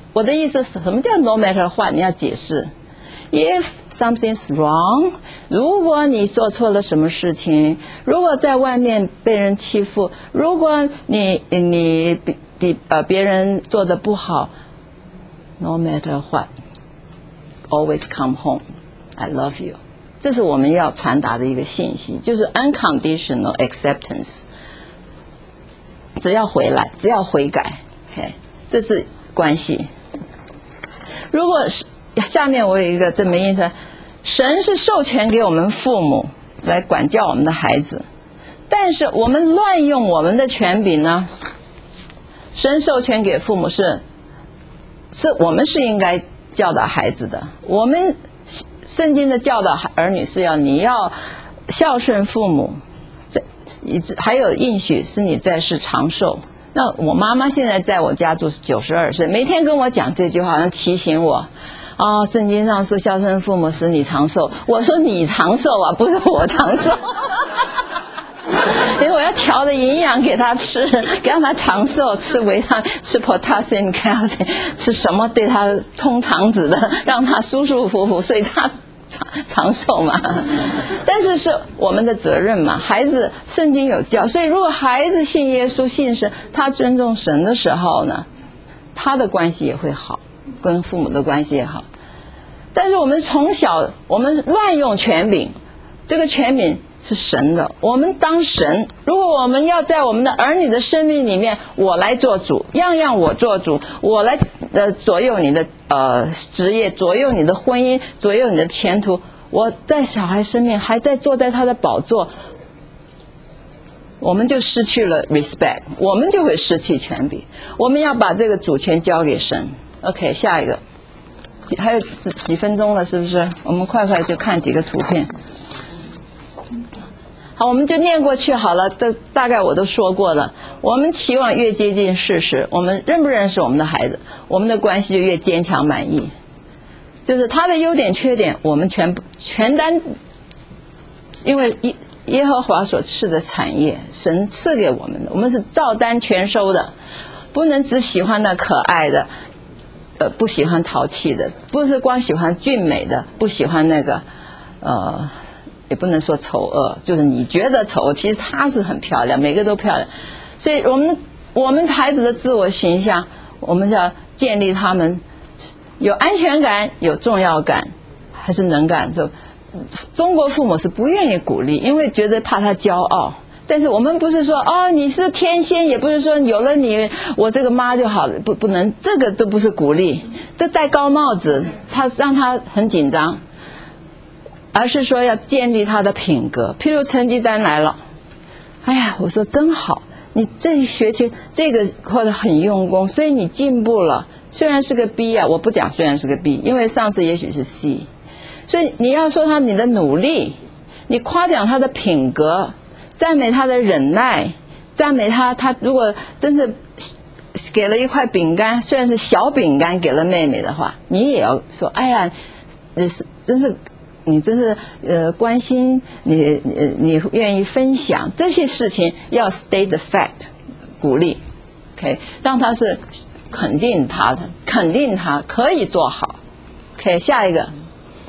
我的意思是什么叫 no matter what？ 你要解释。If something's wrong， 如果你做错了什么事情，如果在外面被人欺负，如果你比别人做的不好 ，no matter what，always come home. I love you. 这是我们要传达的一个信息，就是 unconditional acceptance。只要回来，只要悔改 ，OK， 这是关系。如果是下面我有一个这么意思，神是授权给我们父母来管教我们的孩子，但是我们乱用我们的权柄呢？神授权给父母是我们是应该教导孩子的，我们圣经的教导儿女是你要孝顺父母，还有应许是你在世长寿。那我妈妈现在在我家住92岁，每天跟我讲这句话，好像提醒我圣经上说孝顺父母使你长寿。我说你长寿啊，不是我长寿。因为我要调的营养给他吃，让他长寿，吃维他命，吃 potassium calcium， 吃什么对他通肠子的，让他舒舒服服，所以他长寿嘛。但是是我们的责任嘛，孩子圣经有教，所以如果孩子信耶稣信神，他尊重神的时候呢，他的关系也会好，跟父母的关系也好。但是我们从小我们乱用权柄，这个权柄是神的，我们当神。如果我们要在我们的儿女的生命里面，我来做主，样样我做主，我来左右你的职业，左右你的婚姻，左右你的前途，我在小孩生命还在坐在他的宝座，我们就失去了 respect， 我们就会失去权柄。我们要把这个主权交给神。 OK， 下一个还有几分钟了，是不是？我们快快就看几个图片。好，我们就念过去好了，这大概我都说过了。我们期望越接近事实，我们认不认识我们的孩子，我们的关系就越坚强满意。就是他的优点缺点，我们全担，因为耶和华所赐的产业，神赐给我们的，我们是照单全收的，不能只喜欢那可爱的，不喜欢淘气的，不是光喜欢俊美的，不喜欢那个也不能说丑恶，就是你觉得丑，其实她是很漂亮，每个都漂亮。所以我们孩子的自我形象，我们要建立他们有安全感，有重要感，还是能干。就中国父母是不愿意鼓励，因为觉得怕他骄傲。但是我们不是说你是天仙，也不是说有了你我这个妈就好了，不能，这个都不是鼓励，这戴高帽子，他让他很紧张。而是说要建立他的品格。譬如成绩单来了，哎呀，我说真好，你这一学期这个或者很用功，所以你进步了。虽然是个 B 啊，我不讲虽然是个 B， 因为上次也许是 C。所以你要说你的努力，你夸奖他的品格，赞美他的忍耐，赞美他如果真是给了一块饼干，虽然是小饼干给了妹妹的话，你也要说，哎呀，你真是关心你愿意分享这些事情，要 state the fact， 鼓励 ，OK， 让他是肯定他可以做好。 OK， 下一个，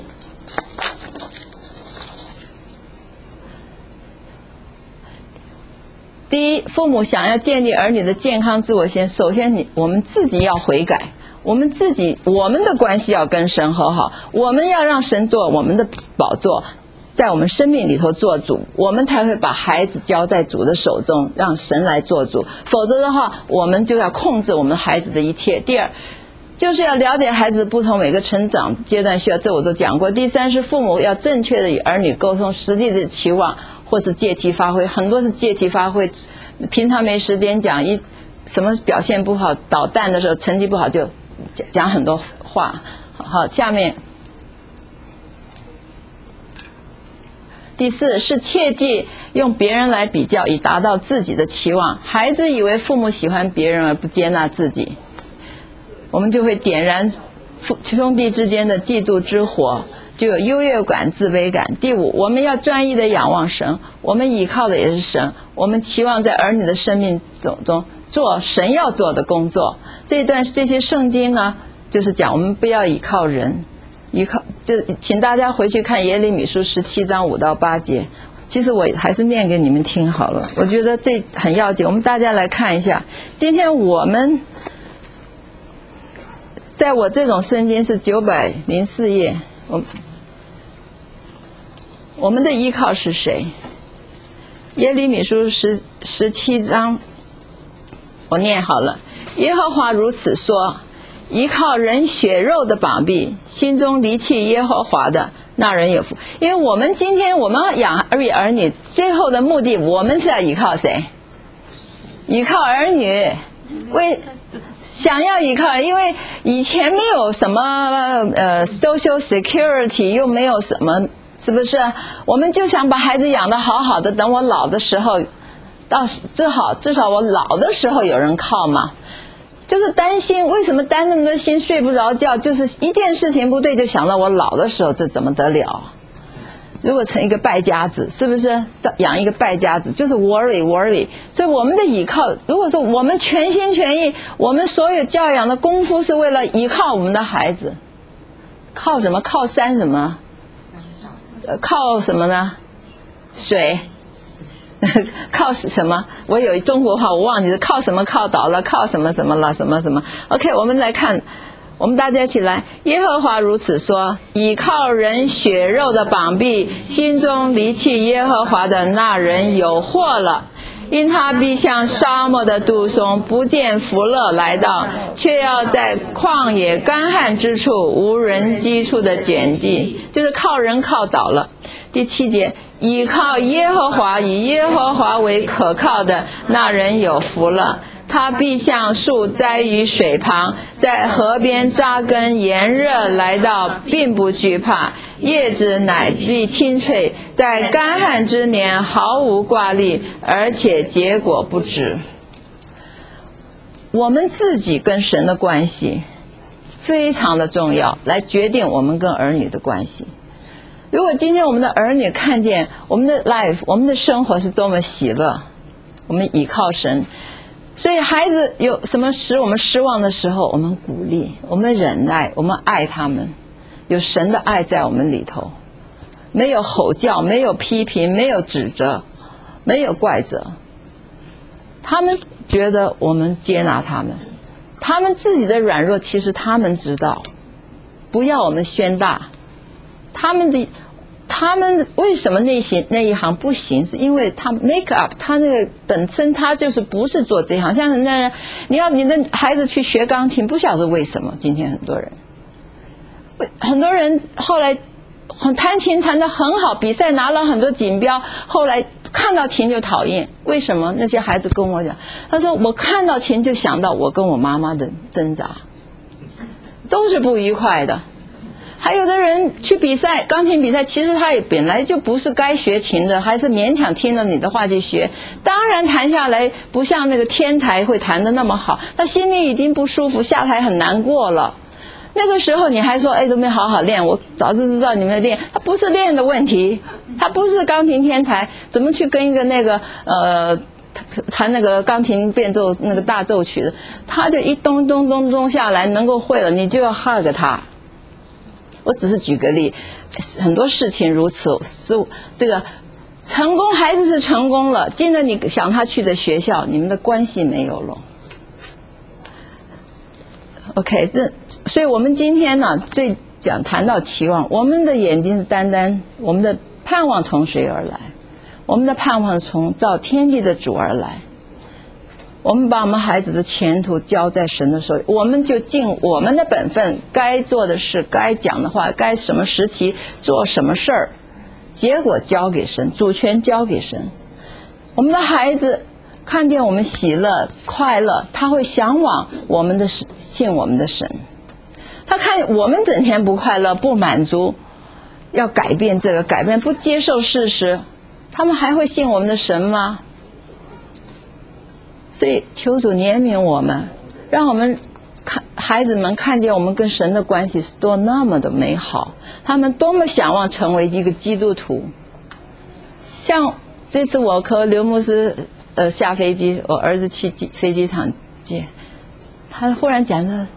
第一，父母想要建立儿女的健康自我先，首先我们自己要悔改，我们的关系要跟神和好，我们要让神做我们的宝座，在我们生命里头做主，我们才会把孩子交在主的手中，让神来做主。否则的话，我们就要控制我们孩子的一切。第二，就是要了解孩子不同每个成长阶段需要，这我都讲过。第三是父母要正确的与儿女沟通实际的期望，或是借题发挥，很多是借题发挥，平常没时间讲，什么表现不好捣蛋的时候，成绩不好就讲很多话。好，下面第四是切忌用别人来比较以达到自己的期望。孩子以为父母喜欢别人而不接纳自己，我们就会点燃兄弟之间的嫉妒之火，就有优越感、自卑感。第五，我们要专一的仰望神，我们依靠的也是神，我们期望在儿女的生命中做神要做的工作。这些圣经呢， 就是讲我们不要倚靠人，就请大家回去看耶利米书17章5到8节。其实我还是念给你们听好了，我觉得这很要紧。我们大家来看一下，今天我们在我这种圣经是904页，我们的依靠是谁？耶利米书17章，我念好了。耶和华如此说：依靠人血肉的膀臂，心中离弃耶和华的，那人有福。因为我们今天我们养育儿女，最后的目的我们是要依靠谁？依靠儿女。想要依靠，因为以前没有什么social security， 又没有什么，是不是？我们就想把孩子养得好好的，等我老的时候，至少我老的时候有人靠嘛。就是担心，为什么担那么多心，睡不着觉？就是一件事情不对，就想到我老的时候，这怎么得了？如果成一个败家子，是不是养一个败家子？就是 worry。所以我们的依靠，如果说我们全心全意，我们所有教养的功夫是为了依靠我们的孩子，靠什么？靠山什么？靠什么呢？水。靠什么？我有中国话我忘记了，靠什么靠倒了，靠什么什么了，什么什么。 OK， 我们来看，我们大家一起来。耶和华如此说：倚靠人血肉的膀臂，心中离弃耶和华的那人有祸了。因他必像沙漠的杜松，不见福乐来到，却要在旷野干旱之处，无人居处的碱地，就是靠人靠倒了。第7节，倚靠耶和华，以耶和华为可靠的，那人有福了。他必像树栽于水旁，在河边扎根，炎热来到，并不惧怕，叶子乃必青翠，在干旱之年毫无挂虑，而且结果不止。我们自己跟神的关系非常的重要，来决定我们跟儿女的关系。如果今天我们的儿女看见我们的 life， 我们的生活是多么喜乐，我们倚靠神。所以孩子有什么使我们失望的时候，我们鼓励，我们忍耐，我们爱他们，有神的爱在我们里头，没有吼叫，没有批评，没有指责，没有怪责。他们觉得我们接纳他们，他们自己的软弱其实他们知道，不要我们宣大。他们为什么那一行不行？是因为他 make up， 他那个本身他就是不是做这行。像很多人，你要你的孩子去学钢琴，不晓得为什么。今天很多人后来弹琴弹得很好，比赛拿了很多锦标，后来看到琴就讨厌。为什么？那些孩子跟我讲，他说我看到琴就想到我跟我妈妈的挣扎，都是不愉快的。还有的人去比赛，钢琴比赛，其实他也本来就不是该学琴的，还是勉强听了你的话去学。当然弹下来不像那个天才会弹得那么好，他心里已经不舒服，下台很难过了。那个时候你还说，都没好好练，我早就知道你们练。他不是练的问题，他不是钢琴天才，怎么去跟一个那个弹那个钢琴变奏那个大奏曲的，他就一咚咚咚咚下来能够会了，你就要 hug 他。我只是举个例，很多事情如此，是这个成功，孩子是成功了，进了你想他去的学校，你们的关系没有了。OK， 所以我们今天呢，谈到期望，我们的眼睛是单单，我们的盼望从谁而来？我们的盼望从造天地的主而来。我们把我们孩子的前途交在神的手里，我们就尽我们的本分，该做的事，该讲的话，该什么时期做什么事儿，结果交给神，主权交给神。我们的孩子看见我们喜乐快乐，他会向往我们的信我们的神。他看我们整天不快乐不满足，要改变这个改变，不接受事实，他们还会信我们的神吗？所以求主怜悯我们，让我们孩子们看见我们跟神的关系是多那么的美好，他们多么想望成为一个基督徒。像这次我和刘牧师下飞机，我儿子去飞机场接，他忽然讲说，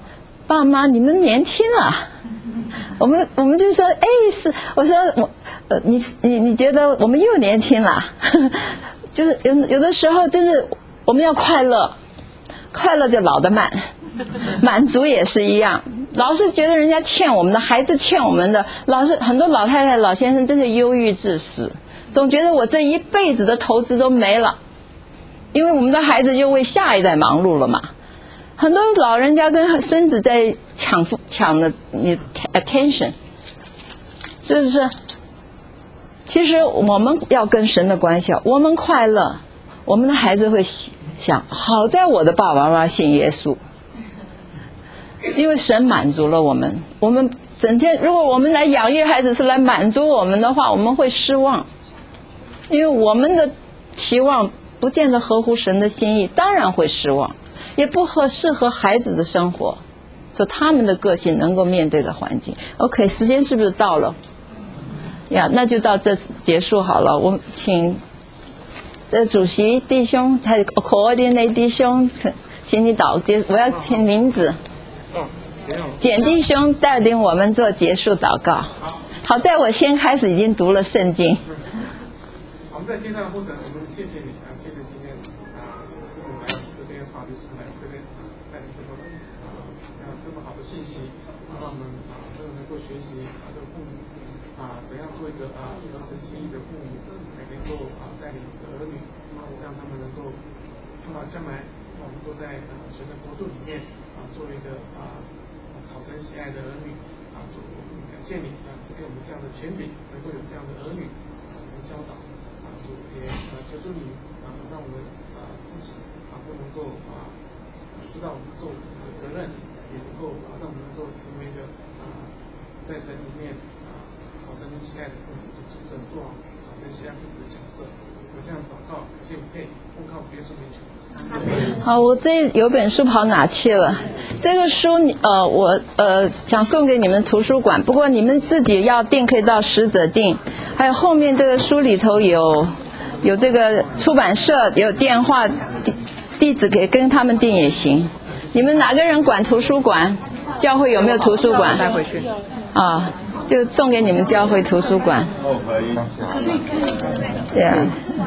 爸妈你们年轻了。我们就说，是，我说你觉得我们又年轻了？就是有的时候就是我们要快乐，快乐就老得慢，满足也是一样。老是觉得人家欠我们的，孩子欠我们的，很多老太太老先生真是忧郁致死，总觉得我这一辈子的投资都没了，因为我们的孩子就为下一代忙碌了嘛。很多老人家跟孙子在抢的你 attention， 是不是？其实我们要跟神的关系，我们快乐，我们的孩子会想，好在我的爸爸妈妈信耶稣，因为神满足了我们。我们整天，如果我们来养育孩子是来满足我们的话，我们会失望，因为我们的期望不见得合乎神的心意，当然会失望，也不适合孩子的生活，所以他们的个性能够面对的环境。OK， 时间是不是到了？呀，那就到这结束好了。我请主席弟兄，还有coordinate弟兄，请你我要听名字。简弟兄带领我们做结束祷告。好在我先开始已经读了圣经。 我们在接下来的过程，我们谢谢你啊，谢谢今天师母来这边，法律师来这边带领这么这么好的信息，让我们真的能够学习这个父母怎样做一个合神心意的父母，才能够带领儿女，让他们能够看到将来我们都在神的国度里面做一个讨神喜爱的儿女主，感谢你赐给我们这样的权柄，能够有这样的儿女能教导主，也求助你让我们自己都能够知道我们做的责任，也能够让我们能够成为一个在神里面讨神喜爱的父母，能做讨神喜爱父母的角色。我这样祷告，感谢我配，奉靠主耶稣名求。 好，我这有本书跑哪去了？这个书我想送给你们图书馆，不过你们自己要订可以到使者订，还有后面这个书里头有这个出版社有电话地址，可以跟他们订也行。你们哪个人管图书馆？教会有没有图书馆？带回去就送给你们教会图书馆。对啊。